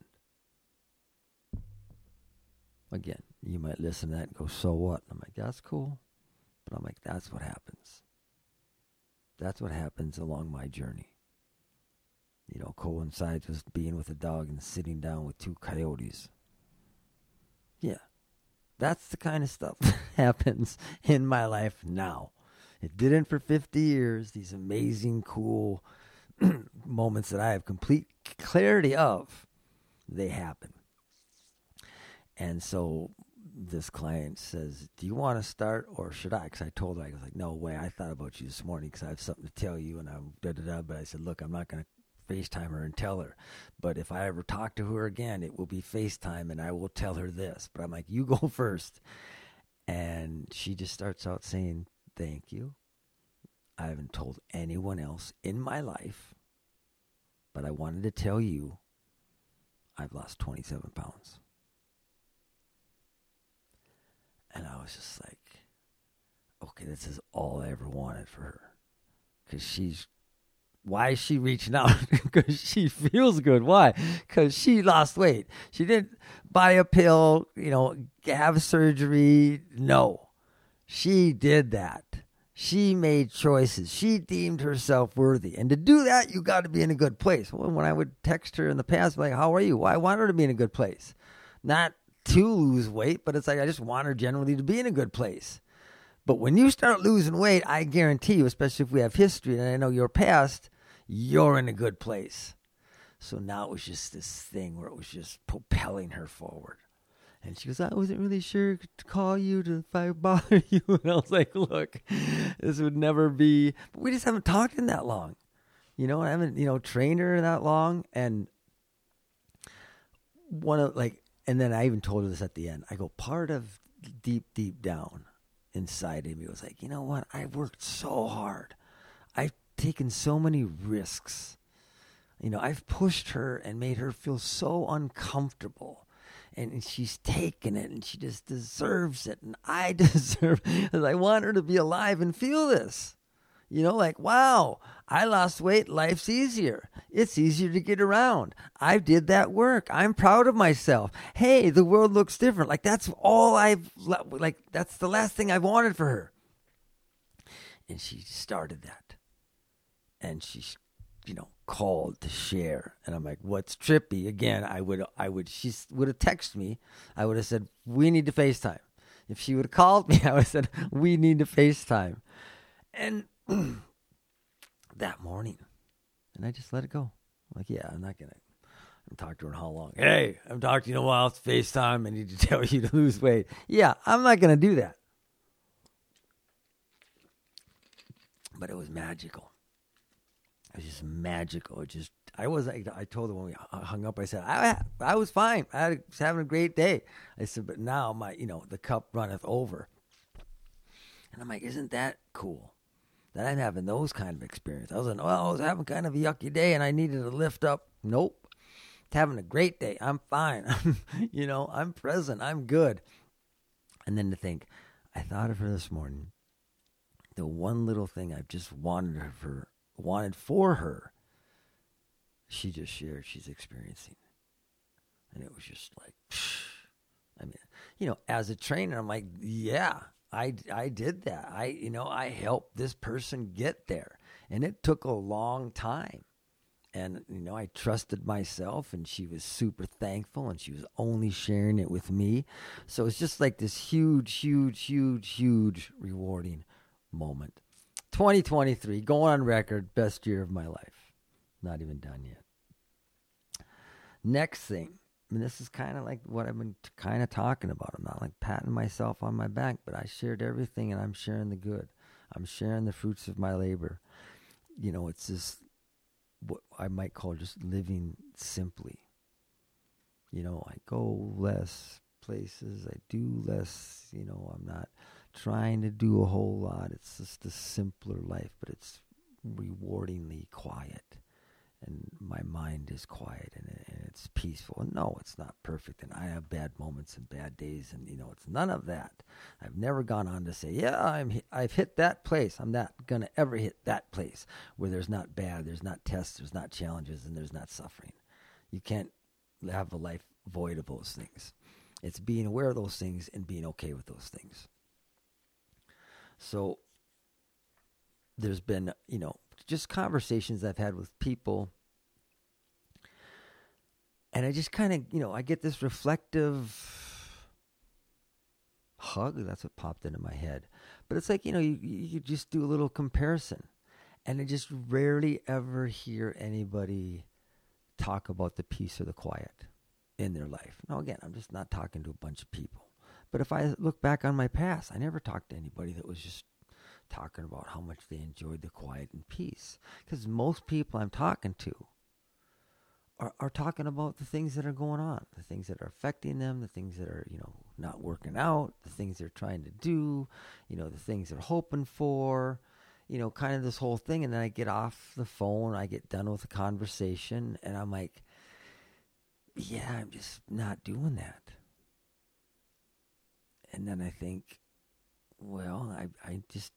Again, you might listen to that and go, so what? And I'm like, that's cool. But I'm like, that's what happens. That's what happens along my journey. You know, coincides with being with a dog and sitting down with two coyotes. Yeah. That's the kind of stuff that happens in my life now. It didn't for fifty years. These amazing, cool moments that I have complete clarity of, they happen. And so this client says, do you want to start or should I? Because I told her, I was like, no way. I thought about you this morning because I have something to tell you. And I'm da da da. But I said, look, I'm not going to FaceTime her and tell her. But if I ever talk to her again, it will be FaceTime and I will tell her this. But I'm like, you go first. And she just starts out saying, thank you. I haven't told anyone else in my life, but I wanted to tell you I've lost twenty-seven pounds. And I was just like, okay, this is all I ever wanted for her. Because she's, why is she reaching out? Because she feels good. Why? Because she lost weight. She didn't buy a pill, you know, have surgery. No, she did that. She made choices. She deemed herself worthy. And to do that, you got to be in a good place. Well, when I would text her in the past, like, how are you? Well, I want her to be in a good place. Not to lose weight, but it's like I just want her generally to be in a good place. But when you start losing weight, I guarantee you, especially if we have history, and I know your past, you're in a good place. So now it was just this thing where it was just propelling her forward. And she goes, I wasn't really sure to call you to if I bother you. And I was like, look, this would never be. But we just haven't talked in that long. You know, I haven't, you know, trained her that long. And one of like, and then I even told her this at the end. I go, part of deep, deep down inside of me was like, you know what? I've worked so hard. I've taken so many risks. You know, I've pushed her and made her feel so uncomfortable. And she's taken it, and she just deserves it, and I deserve it. I want her to be alive and feel this. You know, like, wow, I lost weight. Life's easier. It's easier to get around. I did that work. I'm proud of myself. Hey, the world looks different. Like, that's all I've, like, that's the last thing I've wanted for her. And she started that. And she, you know, called to share. And I'm like, what's trippy? Again, I would, I would, she would have texted me. I would have said, we need to FaceTime. If she would have called me, I would have said, we need to FaceTime. And that morning, and I just let it go. I'm like, yeah, I'm not going to, I'm talking to her how long? Hey, I'm talking to you in a while. It's FaceTime. I need to tell you to lose weight. Yeah, I'm not going to do that. But it was magical. It was just magical. It just, I was, I, I told her when we hung up, I said, I I was fine. I was having a great day. I said, but now my, you know, the cup runneth over. And I'm like, isn't that cool? That I'm having those kind of experiences. I was like, well, I was having kind of a yucky day and I needed to lift up. Nope. It's having a great day. I'm fine. You know, I'm present. I'm good. And then to think, I thought of her this morning. The one little thing I've just wanted her for, wanted for her, she just shared she's experiencing. And it was just like, psh. I mean, you know, as a trainer, I'm like, yeah, I, I did that. I, you know, I helped this person get there. And it took a long time. And, you know, I trusted myself, and she was super thankful, and she was only sharing it with me. So it's just like this huge, huge, huge, huge rewarding moment. twenty twenty-three, going on record, best year of my life. Not even done yet. Next thing, I mean, this is kind of like what I've been t- kind of talking about. I'm not like patting myself on my back, but I shared everything, and I'm sharing the good. I'm sharing the fruits of my labor. You know, it's just what I might call just living simply. You know, I go less places. I do less. You know, I'm not trying to do a whole lot. It's just a simpler life, but it's rewardingly quiet. And my mind is quiet, and, and it's peaceful. And no, it's not perfect. And I have bad moments and bad days, and you know, it's none of that. I've never gone on to say, yeah, I'm, I've hit that place. I'm not going to ever hit that place where there's not bad, there's not tests, there's not challenges, and there's not suffering. You can't have a life void of those things. It's being aware of those things and being okay with those things. So there's been, you know, just conversations I've had with people. And I just kind of, you know, I get this reflective hug. That's what popped into my head. But it's like, you know, you, you just do a little comparison. And I just rarely ever hear anybody talk about the peace or the quiet in their life. Now, again, I'm just not talking to a bunch of people. But if I look back on my past, I never talked to anybody that was just talking about how much they enjoyed the quiet and peace. Because most people I'm talking to are, are talking about the things that are going on, the things that are affecting them, the things that are, you know, not working out, the things they're trying to do, you know, the things they're hoping for, you know, kind of this whole thing. And then I get off the phone, I get done with the conversation, and I'm like, yeah, I'm just not doing that. And then I think, well, I, I just,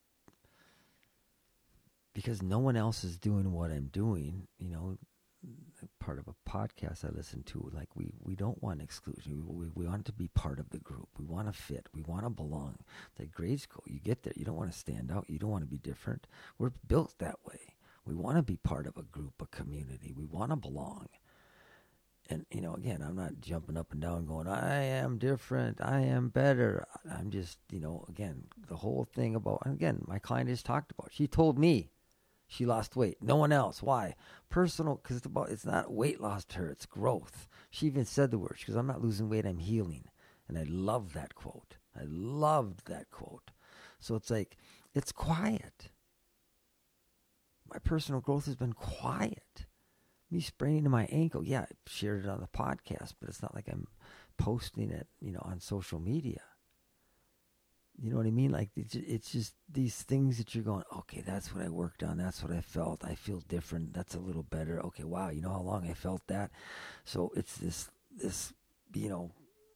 because no one else is doing what I'm doing, you know, part of a podcast I listen to, like we, we don't want exclusion. We, we, we want to be part of the group. We want to fit. We want to belong. Like grade school, you get there. You don't want to stand out. You don't want to be different. We're built that way. We want to be part of a group, a community. We want to belong. And, you know, again, I'm not jumping up and down going, I am different. I am better. I'm just, you know, again, the whole thing about, again, my client just talked about, she told me she lost weight. No one else. Why? Personal, because it's about, it's not weight loss to her, it's growth. She even said the words, because I'm not losing weight, I'm healing. And I love that quote. I loved that quote. So it's like, it's quiet. My personal growth has been quiet. Me spraining my ankle, yeah, I shared it on the podcast, but it's not like I'm posting it, you know, on social media. You know what I mean? Like, it's, it's just these things that you're going, okay, that's what I worked on. That's what I felt. I feel different. That's a little better. Okay, wow, you know how long I felt that? So it's this, this, you know,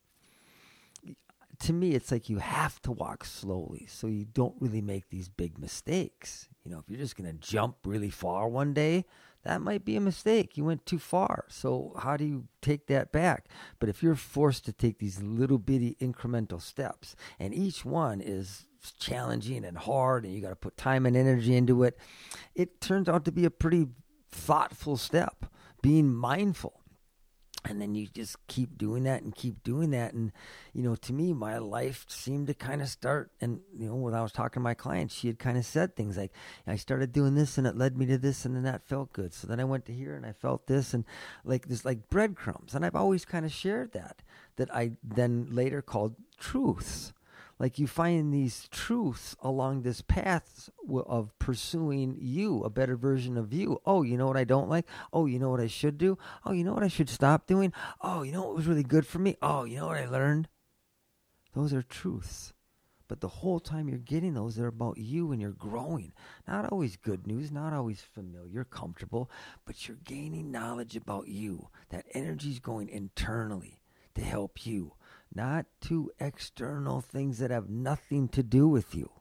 to me, it's like you have to walk slowly so you don't really make these big mistakes. You know, if you're just going to jump really far one day, that might be a mistake. You went too far. So how do you take that back? But if you're forced to take these little bitty incremental steps, and each one is challenging and hard, and you got to put time and energy into it, it turns out to be a pretty thoughtful step, being mindful. And then you just keep doing that and keep doing that. And, you know, to me, my life seemed to kind of start. And, you know, when I was talking to my client, she had kind of said things like, I started doing this and it led me to this and then that felt good. So then I went to here and I felt this and like this, like breadcrumbs. And I've always kind of shared that, that I then later called truths. Like you find these truths along this path of pursuing you, a better version of you. Oh, you know what I don't like? Oh, you know what I should do? Oh, you know what I should stop doing? Oh, you know what was really good for me? Oh, you know what I learned? Those are truths. But the whole time you're getting those, they're about you and you're growing. Not always good news, not always familiar, comfortable, but you're gaining knowledge about you. That energy's going internally to help you. Not to external things that have nothing to do with you.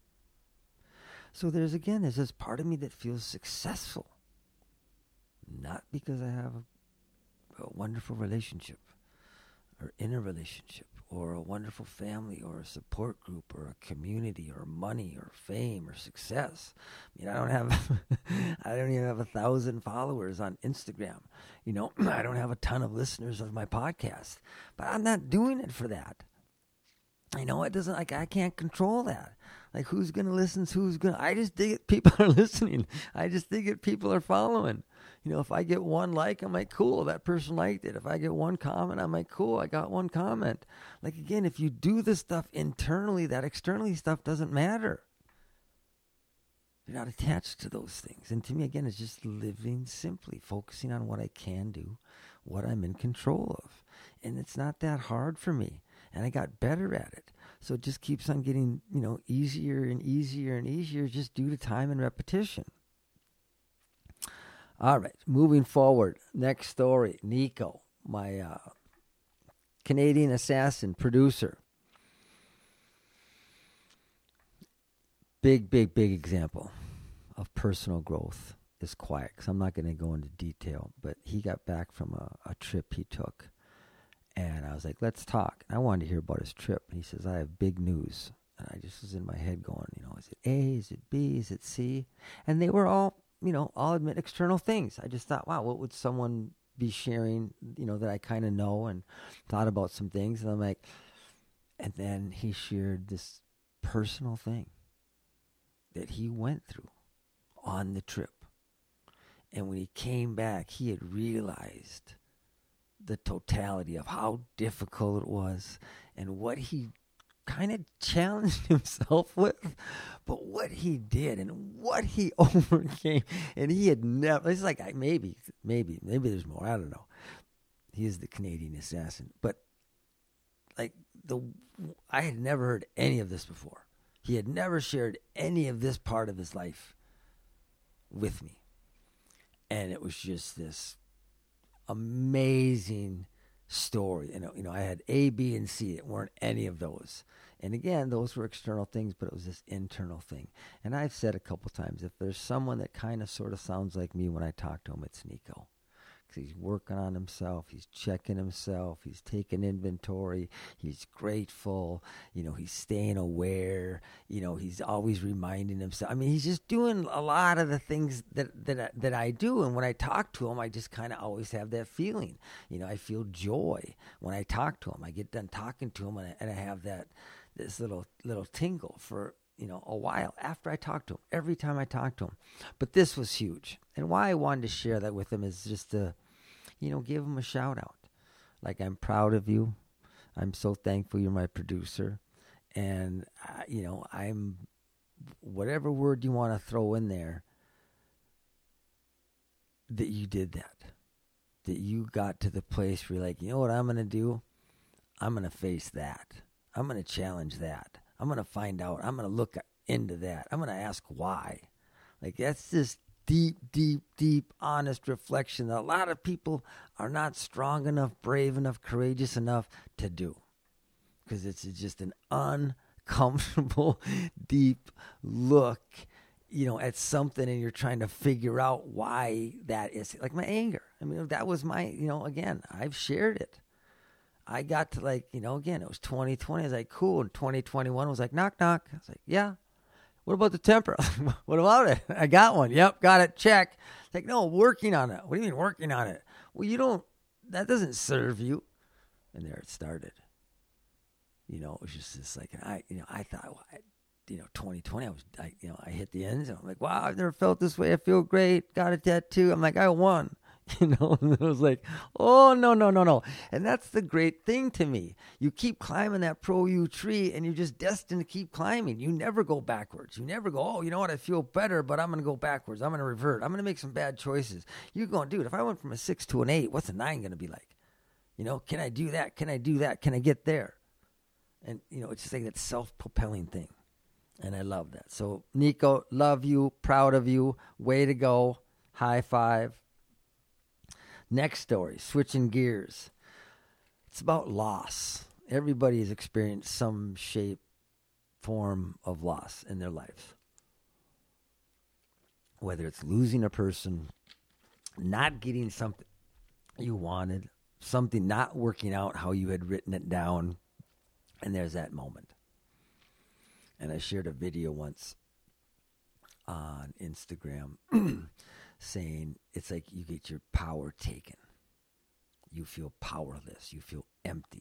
So there's, again, there's this part of me that feels successful. Not because I have a, a wonderful relationship or inner relationship or a wonderful family or a support group or a community or money or fame or success. I mean, I don't have, I don't even have a thousand followers on Instagram. You know, I don't have a ton of listeners of my podcast, but I'm not doing it for that. You know, it doesn't, like, I can't control that. Like, who's going to listen? Who's going to, I just dig it. People are listening. I just dig it. People are following. You know, if I get one like, I'm like, cool, that person liked it. If I get one comment, I'm like, cool, I got one comment. Like, again, if you do this stuff internally, that externally stuff doesn't matter. You're not attached to those things. And to me, again, it's just living simply, focusing on what I can do, what I'm in control of. And it's not that hard for me. And I got better at it. So it just keeps on getting, you know, easier and easier and easier just due to time and repetition. All right, moving forward. Next story, Nico, my uh, Canadian assassin producer. Big, big, big example of personal growth is quiet, because I'm not going to go into detail, but he got back from a, a trip he took. And I was like, let's talk. And I wanted to hear about his trip. And he says, I have big news. And I just was in my head going, you know, is it A? Is it B? Is it C? And they were all, you know, I'll admit external things. I just thought, wow, what would someone be sharing, you know, that I kind of know, and thought about some things. And I'm like, and then he shared this personal thing that he went through on the trip. And when he came back, he had realized the totality of how difficult it was and what he kind of challenged himself with, but what he did and what he overcame. And he had never, it's like, maybe, maybe, maybe there's more. I don't know. He is the Canadian assassin. But like the, I had never heard any of this before. He had never shared any of this part of his life with me. And it was just this amazing story. You know, you know, I had A, B, and C. It weren't any of those. And again, those were external things, but it was this internal thing. And I've said a couple times, if there's someone that kind of sort of sounds like me when I talk to him, it's Nico. Because he's working on himself, he's checking himself, he's taking inventory, he's grateful, you know, he's staying aware, you know, he's always reminding himself. I mean, he's just doing a lot of the things that that I, that I do. And when I talk to him, I just kind of always have that feeling. You know, I feel joy when I talk to him. I get done talking to him, and I, and I have that this little little tingle for, you know, a while after I talk to him, every time I talk to him. But this was huge. And why I wanted to share that with him is just to, you know, give him a shout out. Like, I'm proud of you. I'm so thankful you're my producer. And, uh, you know, I'm, whatever word you want to throw in there, that you did that. That you got to the place where you're like, you know what I'm going to do? I'm going to face that. I'm going to challenge that. I'm going to find out. I'm going to look into that. I'm going to ask why. Like, that's just deep, deep, deep, honest reflection that a lot of people are not strong enough, brave enough, courageous enough to do. Because it's just an uncomfortable, deep look, you know, at something, and you're trying to figure out why that is. Like my anger. I mean, that was my, you know, again, I've shared it. I got to, like, you know, again, it was twenty twenty. I was like, cool. And twenty twenty-one was like, knock, knock. I was like, yeah. What about the temper? What about it? I got one. Yep, got it. Check. It's like, no, working on it. What do you mean working on it? Well, you don't, that doesn't serve you. And there it started. You know, it was just this, like, and I, you know, I thought, well, I, you know, twenty twenty, I was, I, you know, I hit the end zone. I'm like, wow, I've never felt this way. I feel great. Got a tattoo. I'm like, I won. You know, and it was like, oh, no, no, no, no. And that's the great thing to me. You keep climbing that Pro U tree, and you're just destined to keep climbing. You never go backwards. You never go, oh, you know what? I feel better, but I'm going to go backwards. I'm going to revert. I'm going to make some bad choices. You're going, dude, if I went from a six to an eight, what's a nine going to be like? You know, can I do that? Can I do that? Can I get there? And, you know, it's just like that self-propelling thing. And I love that. So, Nico, love you, proud of you. Way to go. High five. Next story, switching gears. It's about loss. Everybody has experienced some shape, form of loss in their life. Whether it's losing a person, not getting something you wanted, something not working out how you had written it down, and there's that moment. And I shared a video once on Instagram saying it's like you get your power taken. You feel powerless. You feel empty.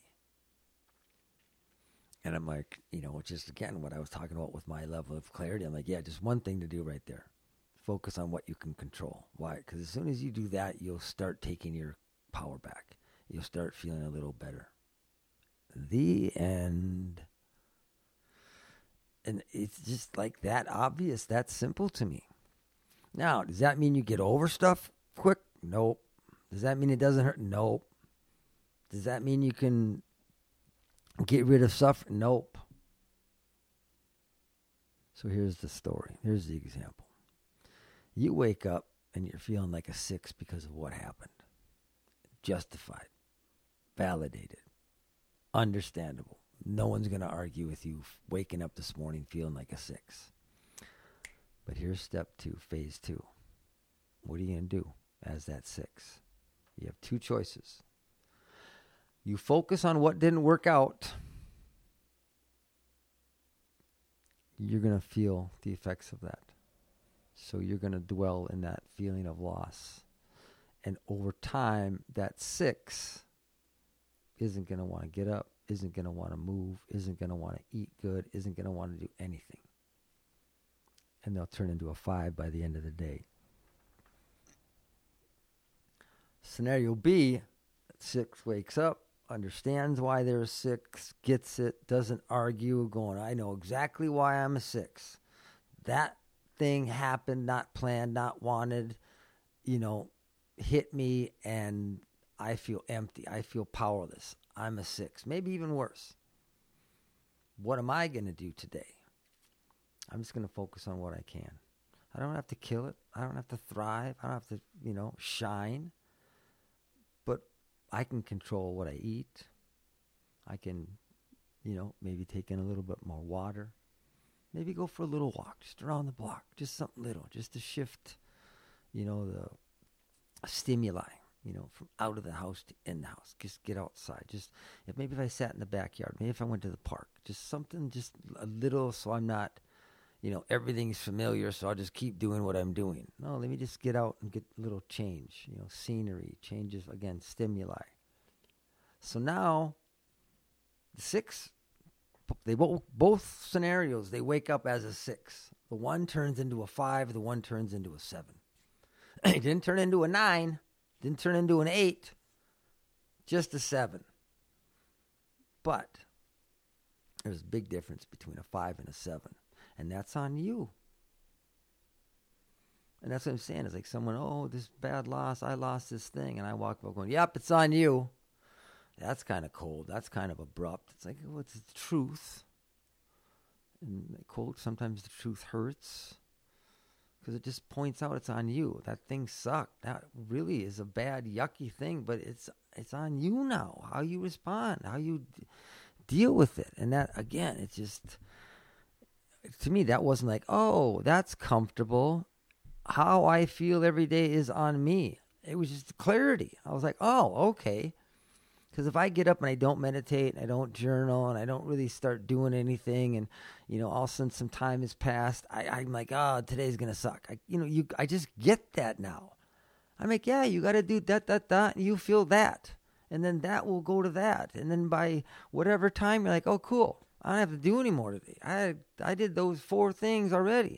And I'm like, you know, just again, what I was talking about with my level of clarity. I'm like, yeah, just one thing to do right there. Focus on what you can control. Why? Because as soon as you do that, you'll start taking your power back. You'll start feeling a little better. The end. And it's just like that obvious, that simple to me. Now, does that mean you get over stuff quick? Nope. Does that mean it doesn't hurt? Nope. Does that mean you can get rid of suffering? Nope. So here's the story. Here's the example. You wake up and you're feeling like a six because of what happened. Justified. Validated. Understandable. No one's going to argue with you waking up this morning feeling like a six. But here's step two, phase two. What are you going to do as that six? You have two choices. You focus on what didn't work out. You're going to feel the effects of that. So you're going to dwell in that feeling of loss. And over time, that six isn't going to want to get up, isn't going to want to move, isn't going to want to eat good, isn't going to want to do anything. And they'll turn into a five by the end of the day. Scenario B, six wakes up, understands why they're a six, gets it, doesn't argue, going, I know exactly why I'm a six. That thing happened, not planned, not wanted, you know, hit me, and I feel empty. I feel powerless. I'm a six. Maybe even worse. What am I going to do today? I'm just going to focus on what I can. I don't have to kill it. I don't have to thrive. I don't have to, you know, shine. But I can control what I eat. I can, you know, maybe take in a little bit more water. Maybe go for a little walk, just around the block, just something little, just to shift, you know, the stimuli, you know, from out of the house to in the house. Just get outside. Just if maybe if I sat in the backyard, maybe if I went to the park, just something, just a little, so I'm not, you know, everything's familiar, so I'll just keep doing what I'm doing. No, let me just get out and get a little change, you know, scenery, changes, again, stimuli. So now, the six, they both, both scenarios, they wake up as a six. The one turns into a five, the one turns into a seven. It didn't turn into a nine, didn't turn into an eight, just a seven. But there's a big difference between a five and a seven. And that's on you. And that's what I'm saying. It's like someone, oh, this bad loss, I lost this thing. And I walk up going, yep, it's on you. That's kind of cold. That's kind of abrupt. It's like, well, it's the truth. And cold, sometimes the truth hurts. Because it just points out it's on you. That thing sucked. That really is a bad, yucky thing. But it's it's on you now. How you respond. How you d- deal with it. And that, again, it's just... To me, that wasn't like, oh, that's comfortable. How I feel every day is on me. It was just clarity. I was like, oh, okay. Because if I get up and I don't meditate and I don't journal and I don't really start doing anything and, you know, all of a sudden some time has passed, I, I'm like, oh, today's going to suck. I, you know, you, I just get that now. I'm like, yeah, you got to do that, that, that, and you feel that. And then that will go to that. And then by whatever time, you're like, oh, cool. I don't have to do any more today. I I did those four things already.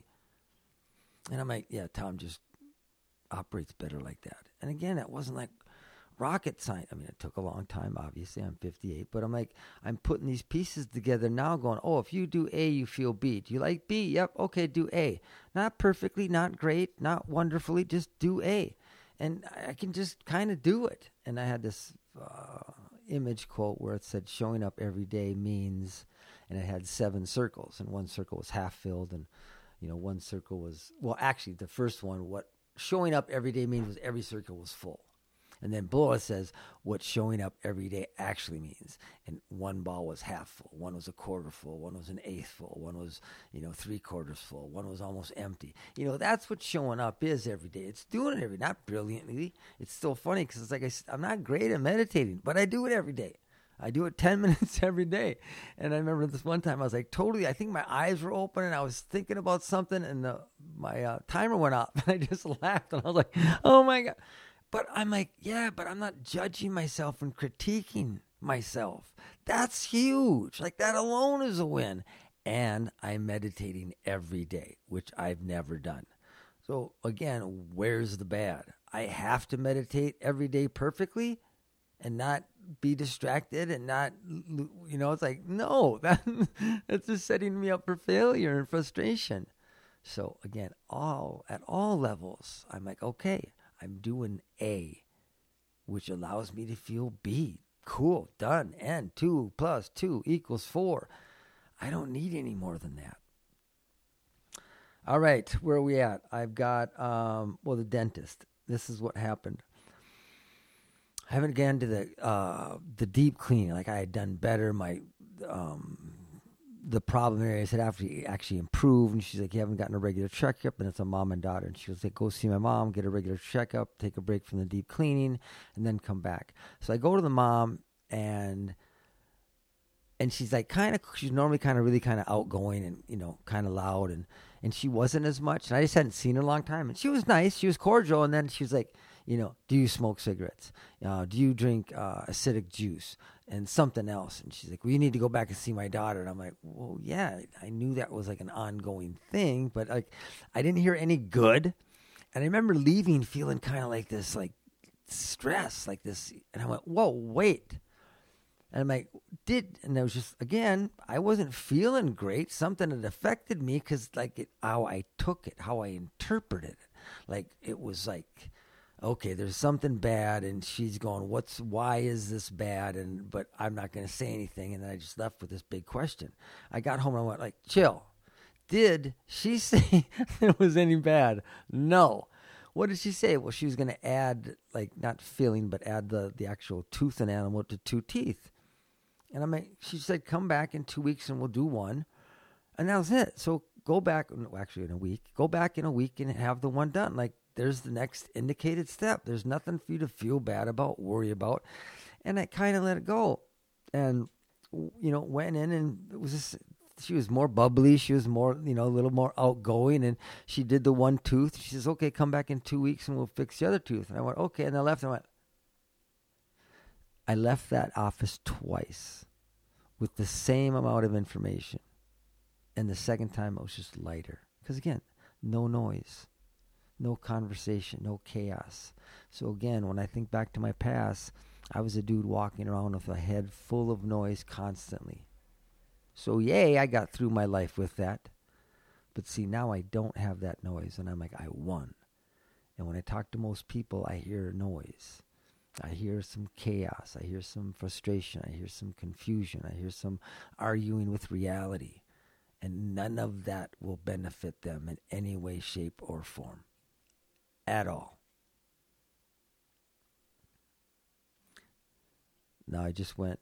And I'm like, yeah, Tom just operates better like that. And again, it wasn't like rocket science. I mean, it took a long time, obviously. I'm fifty-eight. But I'm like, I'm putting these pieces together now going, oh, if you do A, you feel B. Do you like B? Yep. Okay, do A. Not perfectly, not great, not wonderfully. Just do A. And I can just kind of do it. And I had this uh, image quote where it said, showing up every day means... And it had seven circles, and one circle was half filled, and, you know, one circle was, well, actually, the first one, what showing up every day means was every circle was full. And then below it says what showing up every day actually means. And one ball was half full, one was a quarter full, one was an eighth full, one was, you know, three quarters full, one was almost empty. You know, that's what showing up is every day. It's doing it every day, not brilliantly. It's still funny because it's like I, I'm not great at meditating, but I do it every day. I do it ten minutes every day. And I remember this one time I was like totally, I think my eyes were open and I was thinking about something and the, my uh, timer went off and I just laughed and I was like, oh my God. But I'm like, yeah, but I'm not judging myself and critiquing myself. That's huge. Like that alone is a win. And I'm meditating every day, which I've never done. So again, where's the bad? I have to meditate every day perfectly and not be distracted and not, you know, it's like, no, that, that's just setting me up for failure and frustration. So again, all at all levels, I'm like, okay, I'm doing A, which allows me to feel B. Cool, done. And two plus two equals four. I don't need any more than that. All right, where are we at? I've got, um, well, the dentist. This is what happened. I haven't gotten to the uh, the deep cleaning. Like I had done better. My um, the problem areas had actually actually improved. And she's like, you haven't gotten a regular checkup. And it's a mom and daughter. And she was like, go see my mom, get a regular checkup, take a break from the deep cleaning, and then come back. So I go to the mom, and and she's like kind of, she's normally kind of really kind of outgoing and, you know, kind of loud. And, and she wasn't as much. And I just hadn't seen her in a long time. And she was nice. She was cordial. And then she was like, you know, do you smoke cigarettes? Uh, do you drink uh, acidic juice and something else? And she's like, well, you need to go back and see my daughter. And I'm like, well, yeah, I knew that was like an ongoing thing, but like I didn't hear any good. And I remember leaving feeling kind of like this, like stress, like this. And I went, whoa, wait. And I'm like, did, and it was just, again, I wasn't feeling great. Something had affected me because like it, how I took it, how I interpreted it. Like it was like, okay, there's something bad, and she's going, what's, why is this bad? And, but I'm not going to say anything. And then I just left with this big question. I got home and I went like, chill. Did she say there was any bad? No. what did she say? Well, she was going to add, like, not filling, but add the, the actual tooth and animal to two teeth. And I'm like, she said, come back in two weeks and we'll do one. And that was it. So go back, well, actually in a week, go back in a week and have the one done. Like, there's the next indicated step. There's nothing for you to feel bad about, worry about. And I kind of let it go. And, you know, went in and it was just, she was more bubbly. She was more, you know, a little more outgoing. And she did the one tooth. She says, okay, come back in two weeks and we'll fix the other tooth. And I went, okay. And I left and I went, I left that office twice with the same amount of information. And the second time it was just lighter. Because again, no noise, no conversation, no chaos. So again, when I think back to my past, I was a dude walking around with a head full of noise constantly. So yay, I got through my life with that. But see, now I don't have that noise. And I'm like, I won. And when I talk to most people, I hear noise. I hear some chaos. I hear some frustration. I hear some confusion. I hear some arguing with reality. And none of that will benefit them in any way, shape, or form. At all. Now I just went,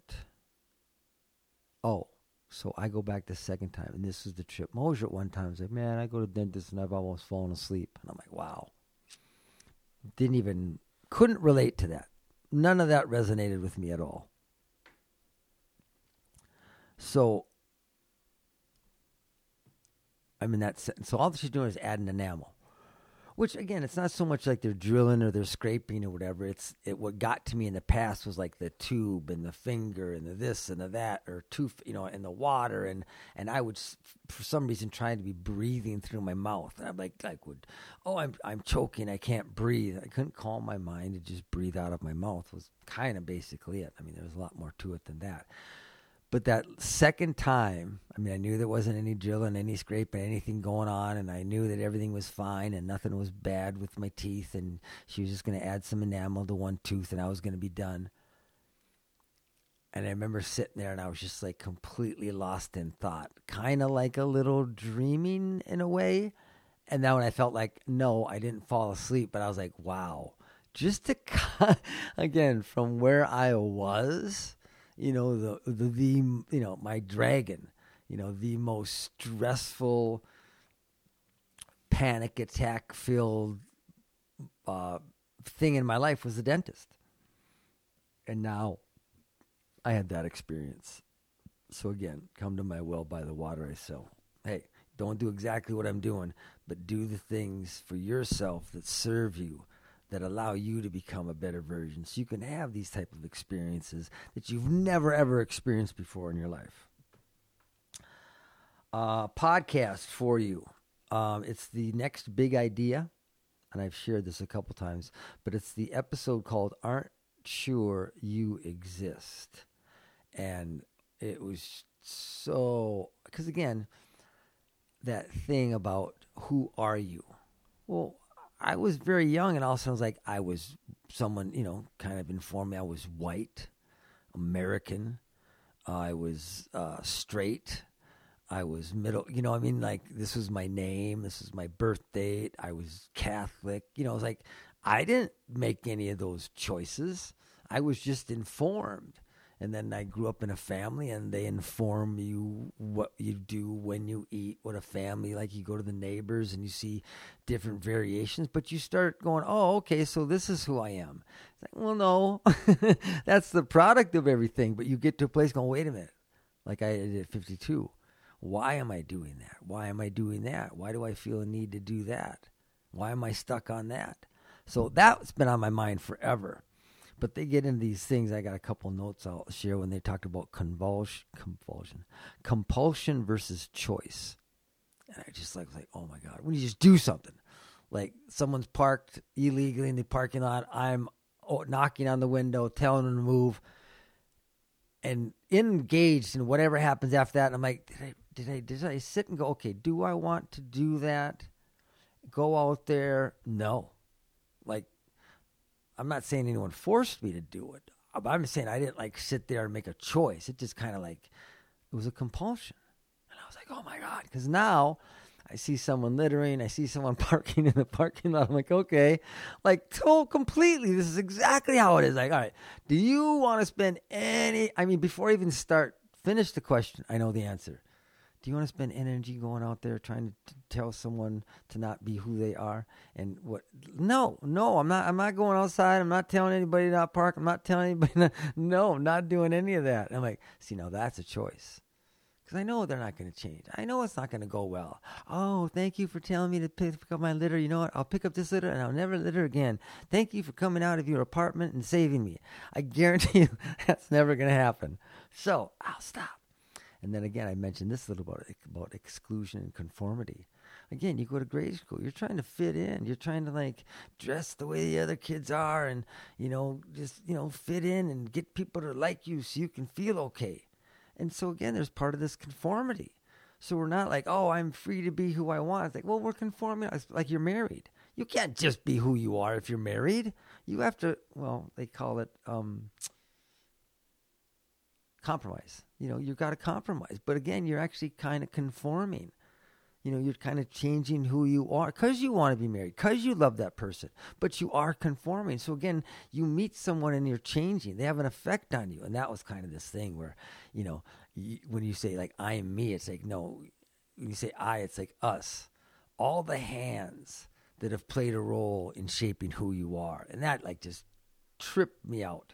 oh, so I go back the second time. And this is the trip. Mosher at one time was like, man, I go to the dentist and I've almost fallen asleep. And I'm like, wow. Didn't even, couldn't relate to that. None of that resonated with me at all. So, I mean, that's, so all she's doing is adding enamel. Which, again, it's not so much like they're drilling or they're scraping or whatever. It's it. What got to me in the past was like the tube and the finger and the this and the that, or tooth, you know, and the water. And, and I would, for some reason, trying to be breathing through my mouth. And I'm like, like, would, oh, I'm I'm choking. I can't breathe. I couldn't calm my mind to just breathe out of my mouth was kind of basically it. I mean, there was a lot more to it than that. But that second time, I mean, I knew there wasn't any drilling, any scraping, anything going on, and I knew that everything was fine and nothing was bad with my teeth, and she was just going to add some enamel to one tooth, and I was going to be done. And I remember sitting there, and I was just like completely lost in thought, kind of like a little dreaming in a way. And then when I felt like, no, I didn't fall asleep, but I was like, wow. Just to, again, from where I was... You know, the, the, the, you know, my dragon, you know, the most stressful, panic attack filled uh, thing in my life was the dentist. And now I had that experience. So again, come to my well by the water I sow. Hey, don't do exactly what I'm doing, but do the things for yourself that serve you, that allow you to become a better version, so you can have these type of experiences that you've never, ever experienced before in your life. Uh, podcast for you. Um, it's the next big idea, and I've shared this a couple times, but it's the episode called Aren't Sure You Exist. And it was so, because again, that thing about who are you? Well, I was very young, and all of a sudden I was like, I was someone, you know, kind of informed me I was white, American, I was uh, straight, I was middle, you know, I mean, like, this was my name, this is my birth date, I was Catholic, you know, I was like, I didn't make any of those choices, I was just informed. And then I grew up in a family, and they inform you what you do when you eat, what a family, like you go to the neighbors and you see different variations, but you start going, oh, okay, so this is who I am. It's like, well, no, that's the product of everything. But you get to a place going, wait a minute, like I did at fifty-two. Why am I doing that? Why am I doing that? Why do I feel a need to do that? Why am I stuck on that? So that's been on my mind forever. But they get into these things. I got a couple notes I'll share when they talked about convulsion, convulsion, compulsion versus choice. And I just like, like, oh my God, when you just do something, like someone's parked illegally in the parking lot, I'm knocking on the window, telling them to move, and engaged in whatever happens after that. And I'm like, did I, did I, did I sit and go, okay, do I want to do that? Go out there? No. Like, I'm not saying anyone forced me to do it. I'm saying I didn't like sit there and make a choice. It just kind of like, it was a compulsion. And I was like, oh my God. Because now I see someone littering. I see someone parking in the parking lot. I'm like, okay, like, so completely, this is exactly how it is. Like, all right, do you want to spend any, I mean, before I even start, finish the question, I know the answer. Do you want to spend energy going out there trying to t- tell someone to not be who they are? And what? No, no, I'm not. I'm not going outside. I'm not telling anybody to not park. I'm not telling anybody. Not, no, not doing any of that. And I'm like, see, now that's a choice, because I know they're not going to change. I know it's not going to go well. Oh, thank you for telling me to pick up my litter. You know what? I'll pick up this litter and I'll never litter again. Thank you for coming out of your apartment and saving me. I guarantee you that's never going to happen. So I'll stop. And then again, I mentioned this a little about, about exclusion and conformity. Again, you go to grade school, you're trying to fit in. You're trying to like dress the way the other kids are and, you know, just, you know, fit in and get people to like you so you can feel okay. And so again, there's part of this conformity. So we're not like, oh, I'm free to be who I want. It's like, well, we're conforming. It's like you're married. You can't just be who you are if you're married. You have to, well, they call it um, compromise. You know, you've got to compromise. But again, you're actually kind of conforming. You know, you're kind of changing who you are because you want to be married, because you love that person, but you are conforming. So again, you meet someone and you're changing. They have an effect on you. And that was kind of this thing where, you know, you, when you say like, I am me, it's like, no, when you say I, it's like us. All the hands that have played a role in shaping who you are. And that like just tripped me out.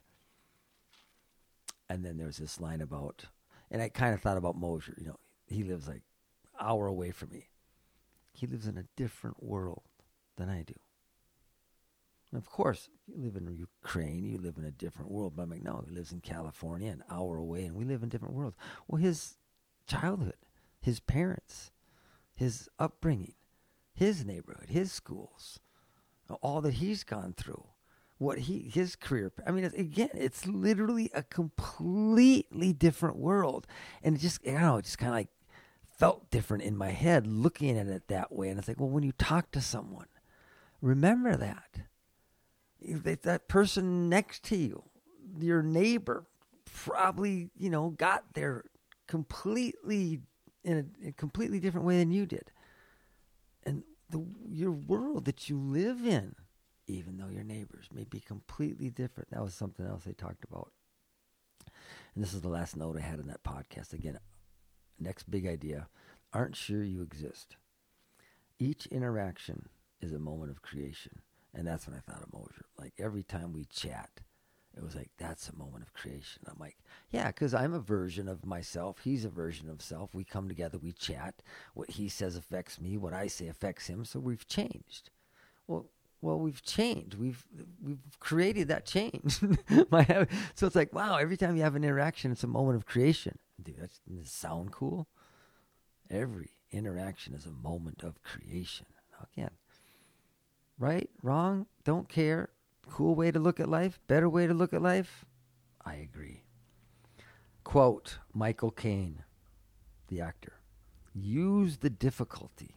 And then there's this line about, and I kind of thought about Mosier, you know, he lives like an hour away from me. He lives in a different world than I do. And of course, you live in Ukraine, you live in a different world. But I'm like, no, he lives in California, an hour away, and we live in different worlds. Well, his childhood, his parents, his upbringing, his neighborhood, his schools, all that he's gone through. What he, his career, I mean, again, it's literally a completely different world. And it just, I don't know, it just kind of like felt different in my head looking at it that way. And it's like, well, when you talk to someone, remember that. That, that person next to you, your neighbor, probably, you know, got there completely, in a, a completely different way than you did. And the, your world that you live in, even though your neighbors may be completely different. That was something else they talked about. And this is the last note I had in that podcast. Again, next big idea, aren't sure you exist. Each interaction is a moment of creation. And that's when I thought of Mosier. Like every time we chat, it was like, that's a moment of creation. I'm like, yeah, because I'm a version of myself. He's a version of self. We come together, we chat. What he says affects me. What I say affects him. So we've changed. Well, Well, we've changed. We've we've created that change. So it's like, wow, every time you have an interaction, it's a moment of creation. Dude, that doesn't sound cool? Every interaction is a moment of creation. Again, right, wrong, don't care. Cool way to look at life, better way to look at life. I agree. Quote, Michael Caine, the actor, use the difficulty.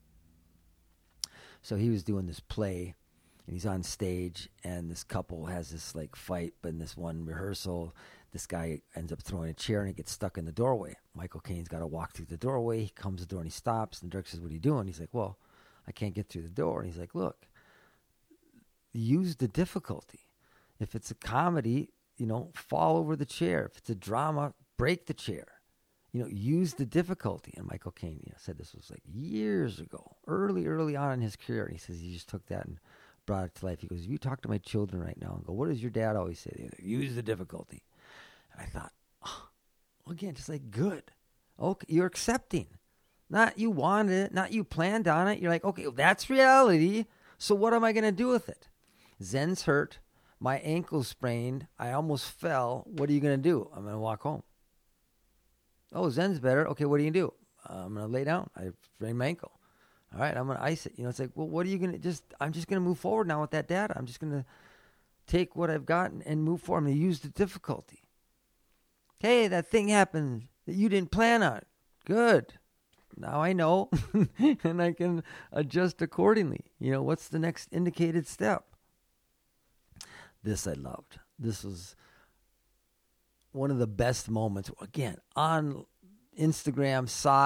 So he was doing this play, and he's on stage, and this couple has this like fight, but in this one rehearsal, this guy ends up throwing a chair, and he gets stuck in the doorway. Michael Caine's got to walk through the doorway. He comes to the door, and he stops, and the director says, what are you doing? He's like, well, I can't get through the door. And he's like, look, use the difficulty. If it's a comedy, you know, fall over the chair. If it's a drama, break the chair. You know, use the difficulty. And Michael Caine, you know, said this was like years ago, early, early on in his career. And he says he just took that and brought it to life. He goes, if you talk to my children right now and go, what does your dad always say? They go, use the difficulty. And I thought, oh, again, just like good. Okay, you're accepting. Not you wanted it, not you planned on it. You're like, okay, well, that's reality. So what am I going to do with it? Zen's hurt. My ankle's sprained. I almost fell. What are you going to do? I'm going to walk home. Oh, Zen's better. Okay, what are you going to do? Uh, I'm going to lay down. I sprained my ankle. All right, I'm going to ice it. You know, it's like, well, what are you going to just, I'm just going to move forward now with that data. I'm just going to take what I've got and, and move forward. I'm going to use the difficulty. Hey, that thing happened that you didn't plan on. Good. Now I know, and I can adjust accordingly. You know, what's the next indicated step? This I loved. This was one of the best moments. Again, on Instagram, saw it,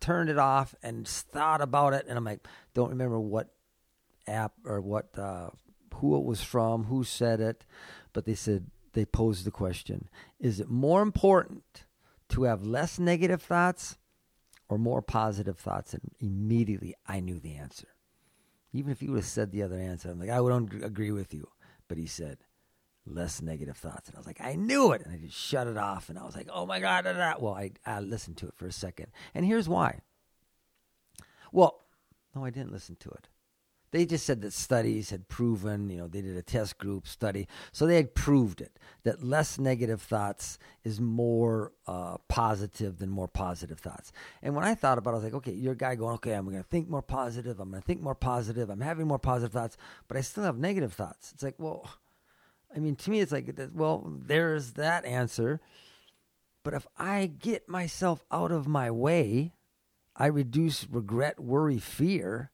turned it off and thought about it. And I'm like, don't remember what app or what, uh, who it was from, who said it. But they said, they posed the question, is it more important to have less negative thoughts or more positive thoughts? And immediately I knew the answer. Even if he would have said the other answer, I'm like, I don't agree with you. But he said, less negative thoughts. And I was like, I knew it. And I just shut it off. And I was like, oh my God. Da, da. Well, I, I listened to it for a second. And here's why. Well, no, I didn't listen to it. They just said that studies had proven, you know, they did a test group study. So they had proved it, that less negative thoughts is more uh, positive than more positive thoughts. And when I thought about it, I was like, okay, you're a guy going, okay, I'm going to think more positive. I'm going to think more positive. I'm having more positive thoughts, but I still have negative thoughts. It's like, well, I mean, to me, it's like, well, there's that answer. But if I get myself out of my way, I reduce regret, worry, fear.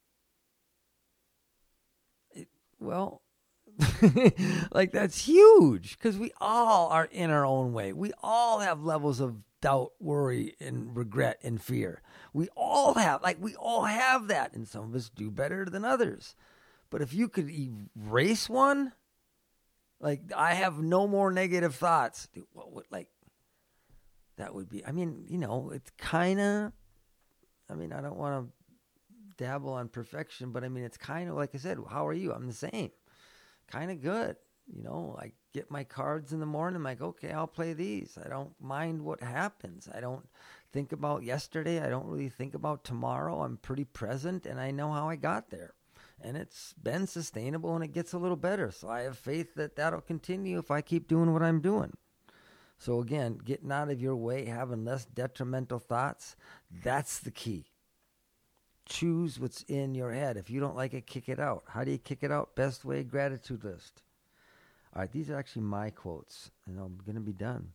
Well, like that's huge because we all are in our own way. We all have levels of doubt, worry, and regret and fear. We all have, like we all have that, and some of us do better than others. But if you could erase one, like I have no more negative thoughts, dude, what would like that would be? I mean, you know, it's kind of. I mean, I don't want to dabble on perfection, but I mean, it's kind of like I said, how are you? I'm the same. Kind of good. You know, I get my cards in the morning. I'm like, okay, I'll play these. I don't mind what happens. I don't think about yesterday. I don't really think about tomorrow. I'm pretty present and I know how I got there. And it's been sustainable and it gets a little better. So I have faith that that'll continue if I keep doing what I'm doing. So again, getting out of your way, having less detrimental thoughts, that's the key. Choose what's in your head. If you don't like it, kick it out. How do you kick it out? Best way, gratitude list. All right, these are actually my quotes, and I'm going to be done.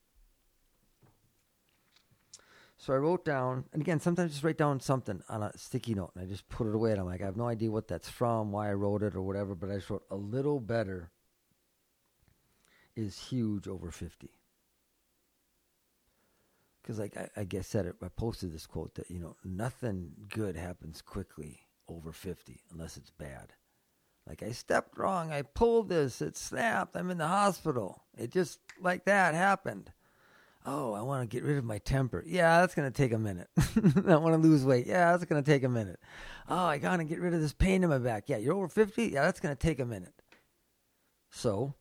So I wrote down, and again, sometimes just write down something on a sticky note, and I just put it away, and I'm like, I have no idea what that's from, why I wrote it, or whatever, but I just wrote, a little better is huge over fifty. Because like I, I guess said it, I posted this quote that, you know, nothing good happens quickly over fifty unless it's bad. Like I stepped wrong, I pulled this, it snapped, I'm in the hospital. It just like that happened. Oh, I want to get rid of my temper. Yeah, that's going to take a minute. I want to lose weight. Yeah, that's going to take a minute. Oh, I got to get rid of this pain in my back. Yeah, you're over fifty? Yeah, that's going to take a minute. So,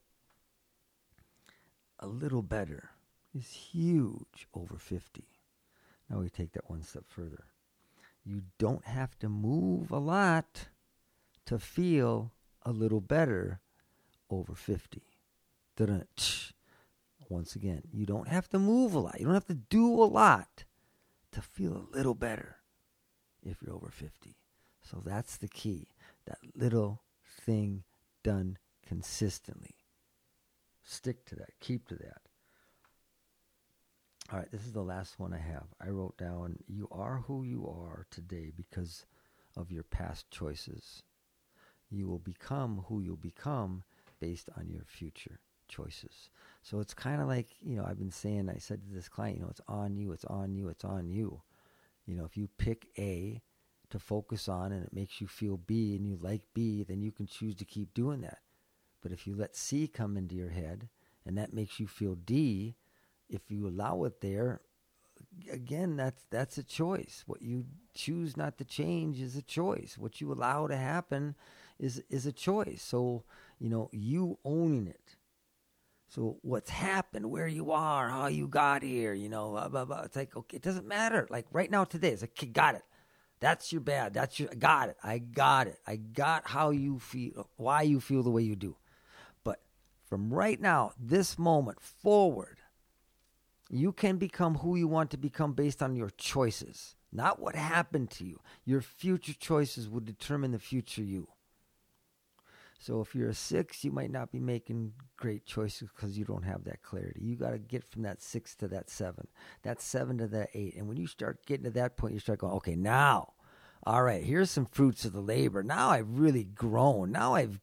a little better is huge over fifty. Now we take that one step further. You don't have to move a lot to feel a little better over fifty. Da-da, once again, you don't have to move a lot. You don't have to do a lot to feel a little better if you're over fifty. So that's the key. That little thing done consistently. Stick to that. Keep to that. All right, this is the last one I have. I wrote down, you are who you are today because of your past choices. You will become who you'll become based on your future choices. So it's kind of like, you know, I've been saying, I said to this client, you know, it's on you, it's on you, it's on you. You know, if you pick A to focus on and it makes you feel B and you like B, then you can choose to keep doing that. But if you let C come into your head and that makes you feel D, if you allow it there, again, that's that's a choice. What you choose not to change is a choice. What you allow to happen is is a choice. So, you know, you owning it. So what's happened, where you are, how you got here, you know, blah, blah, blah. It's like, okay, it doesn't matter. Like right now today, it's like, okay, got it. That's your bad. That's your, I got it. I got it. I got how you feel, why you feel the way you do. But from right now, this moment forward, you can become who you want to become based on your choices, not what happened to you. Your future choices will determine the future you. So if you're a six, you might not be making great choices because you don't have that clarity. You got to get from that six to that seven, that seven to that eight. And when you start getting to that point, you start going, okay, now, all right, here's some fruits of the labor. Now I've really grown. Now I've,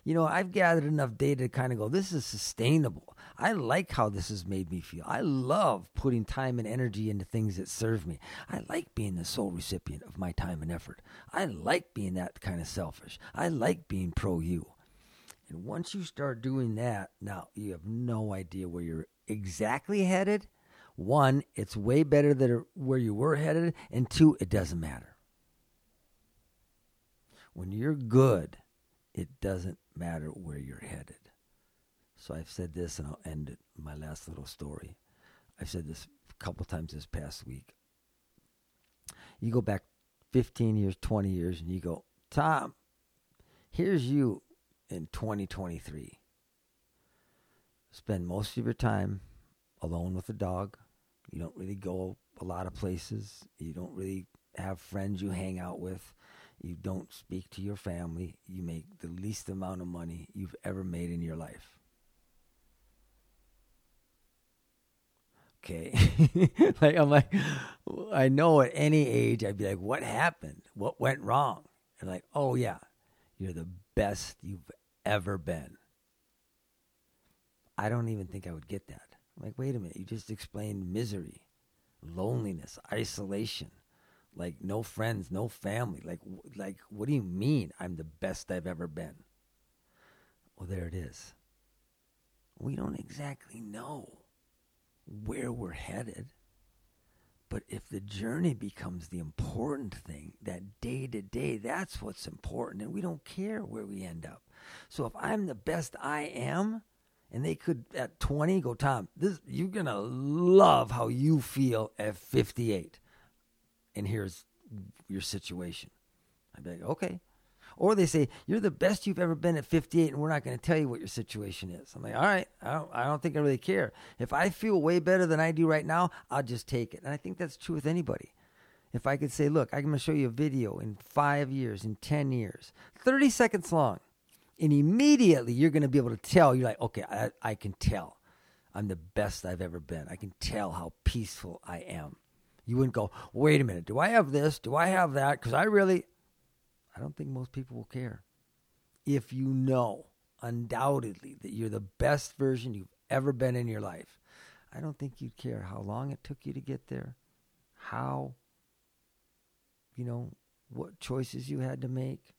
You know, I've gathered enough data to kind of go, this is sustainable. I like how this has made me feel. I love putting time and energy into things that serve me. I like being the sole recipient of my time and effort. I like being that kind of selfish. I like being pro-you. And once you start doing that, now you have no idea where you're exactly headed. One, it's way better than where you were headed. And two, it doesn't matter. When you're good, it doesn't matter where you're headed. So I've said this, and I'll end it, my last little story. I've said this a couple times this past week. You go back fifteen years, twenty years, and you go, Tom, here's you in twenty twenty-three. Spend most of your time alone with a dog. You don't really go a lot of places. You don't really have friends you hang out with. You don't speak to your family. You make the least amount of money you've ever made in your life. Okay. like I'm like, I know at any age I'd be like, what happened? What went wrong? And like, oh yeah, you're the best you've ever been. I don't even think I would get that. I'm like, wait a minute, you just explained misery, loneliness, isolation, like no friends, no family. Like, like, what do you mean I'm the best I've ever been? Well, there it is. We don't exactly know where we're headed. But if the journey becomes the important thing, that day to day, that's what's important. And we don't care where we end up. So if I'm the best I am, and they could at twenty go, Tom, this you're going to love how you feel at fifty-eight. And here's your situation. I'd be like, okay. Or they say, you're the best you've ever been at fifty-eight, and we're not going to tell you what your situation is. I'm like, all right, I don't, I don't think I really care. If I feel way better than I do right now, I'll just take it. And I think that's true with anybody. If I could say, look, I'm going to show you a video in five years, in ten years, thirty seconds long, and immediately you're going to be able to tell, you're like, okay, I, I can tell I'm the best I've ever been. I can tell how peaceful I am. You wouldn't go, wait a minute, do I have this? Do I have that? Because I really... I don't think most people will care. If you know undoubtedly that you're the best version you've ever been in your life, I don't think you'd care how long it took you to get there, how, you know, what choices you had to make.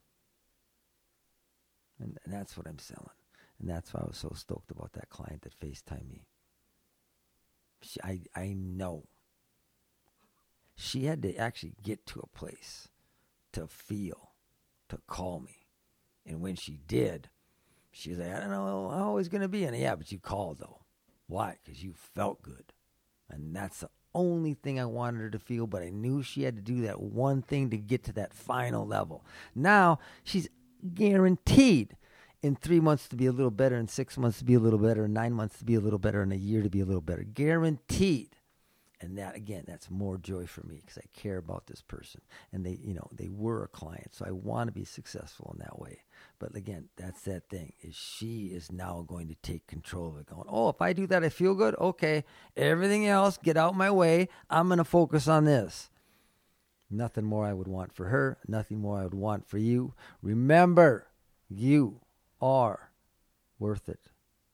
And, and that's what I'm selling. And that's why I was so stoked about that client that FaceTimed me. She, I, I know. She had to actually get to a place to feel, to call me. And when she did, she was like, I don't know how it's going to be. And yeah, but you called though. Why? Because you felt good. And that's the only thing I wanted her to feel, but I knew she had to do that one thing to get to that final level. Now, she's guaranteed in three months to be a little better, in six months to be a little better, in nine months to be a little better, in a year to be a little better. Guaranteed. And that, again, that's more joy for me because I care about this person. And they, you know, they were a client. So I want to be successful in that way. But again, that's that thing is she is now going to take control of it going, oh, if I do that, I feel good. Okay. Everything else, get out my way. I'm going to focus on this. Nothing more I would want for her. Nothing more I would want for you. Remember, you are worth it.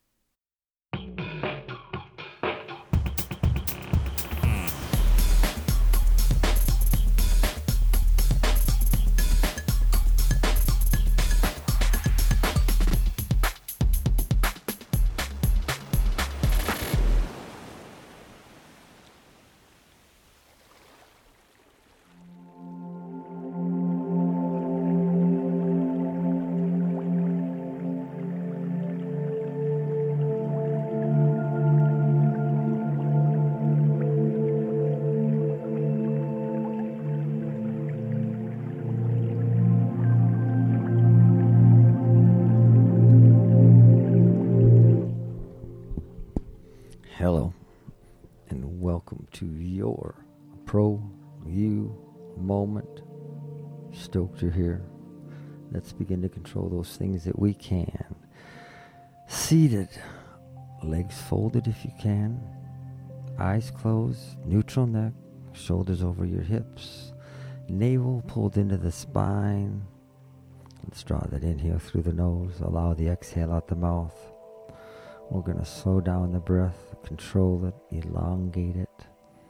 Hello, and welcome to your Pro You moment. Stoked you're here. Let's begin to control those things that we can. Seated, legs folded if you can, eyes closed, neutral neck, shoulders over your hips, navel pulled into the spine, Let's draw that inhale through the nose. Allow the exhale out the mouth. We're going to slow down the breath, control it, elongate it.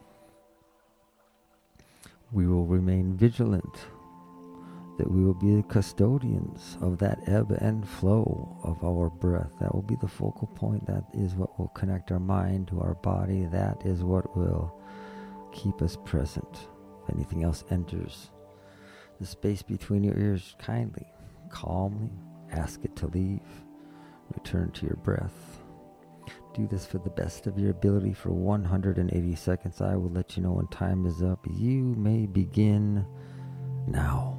We will remain vigilant that we will be the custodians of that ebb and flow of our breath. That will be the focal point. That is what will connect our mind to our body. That is what will keep us present. If anything else enters the space between your ears, kindly, calmly ask it to leave. Return to your breath. Do this for the best of your ability for one hundred eighty seconds. I will let you know when time is up. You may begin now.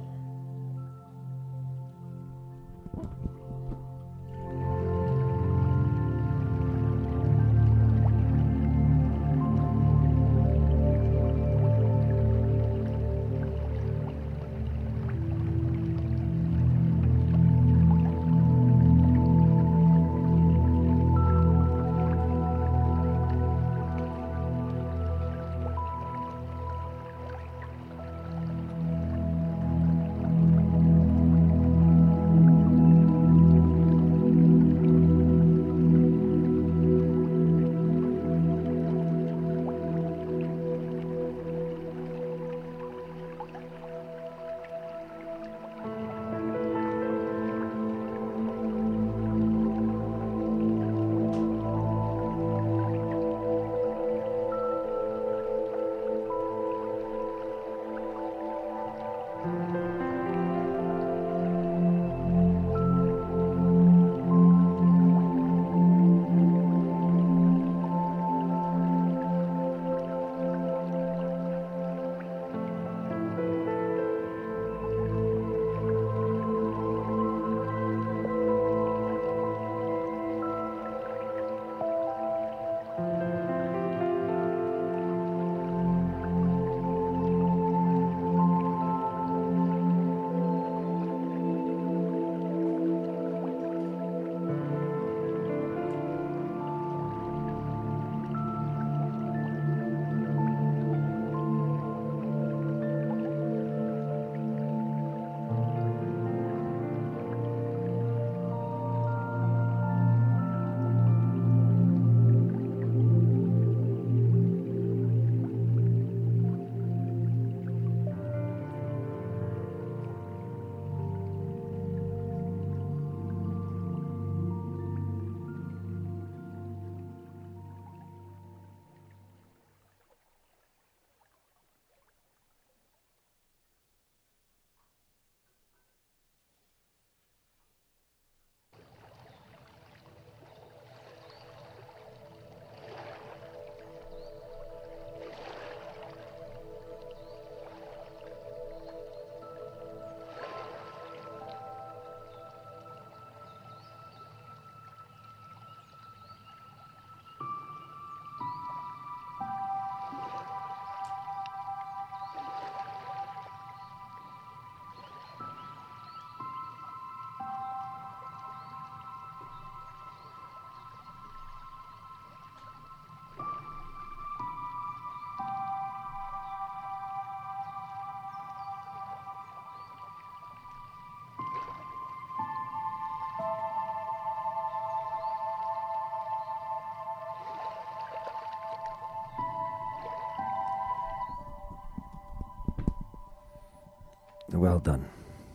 Well done.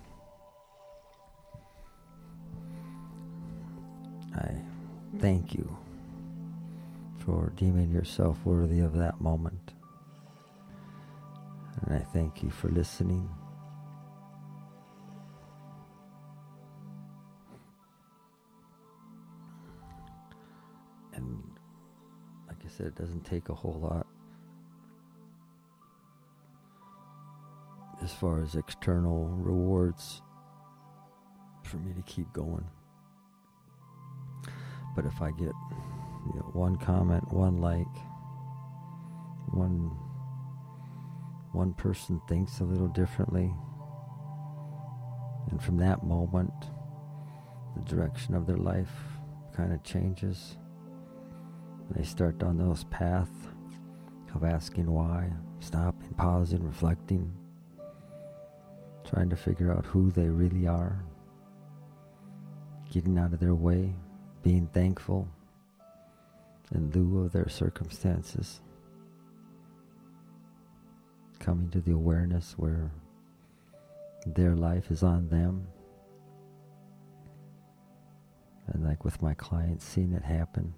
I thank you for deeming yourself worthy of that moment. And I thank you for listening. And like I said, it doesn't take a whole lot as far as external rewards for me to keep going. But if I get, you know, one comment, one like, one one person thinks a little differently, and from that moment, the direction of their life kind of changes. And they start down those path of asking why, stopping, pausing, reflecting, trying to figure out who they really are, getting out of their way, being thankful in lieu of their circumstances, coming to the awareness where their life is on them. And like with my clients, seeing it happen,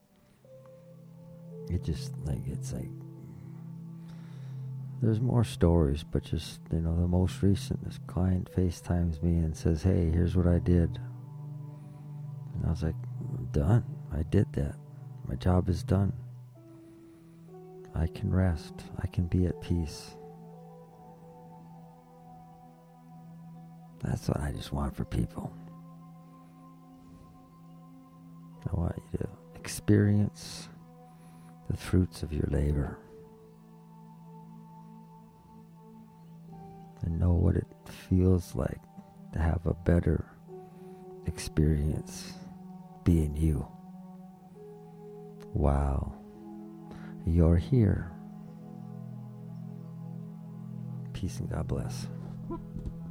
it just like, it's like, there's more stories, but just, you know, the most recent, this client FaceTimes me and says, hey, here's what I did. And I was like, I'm done. I did that. My job is done. I can rest. I can be at peace. That's what I just want for people. I want you to experience the fruits of your labor and know what it feels like to have a better experience being you. Wow, you're here. Peace and God bless.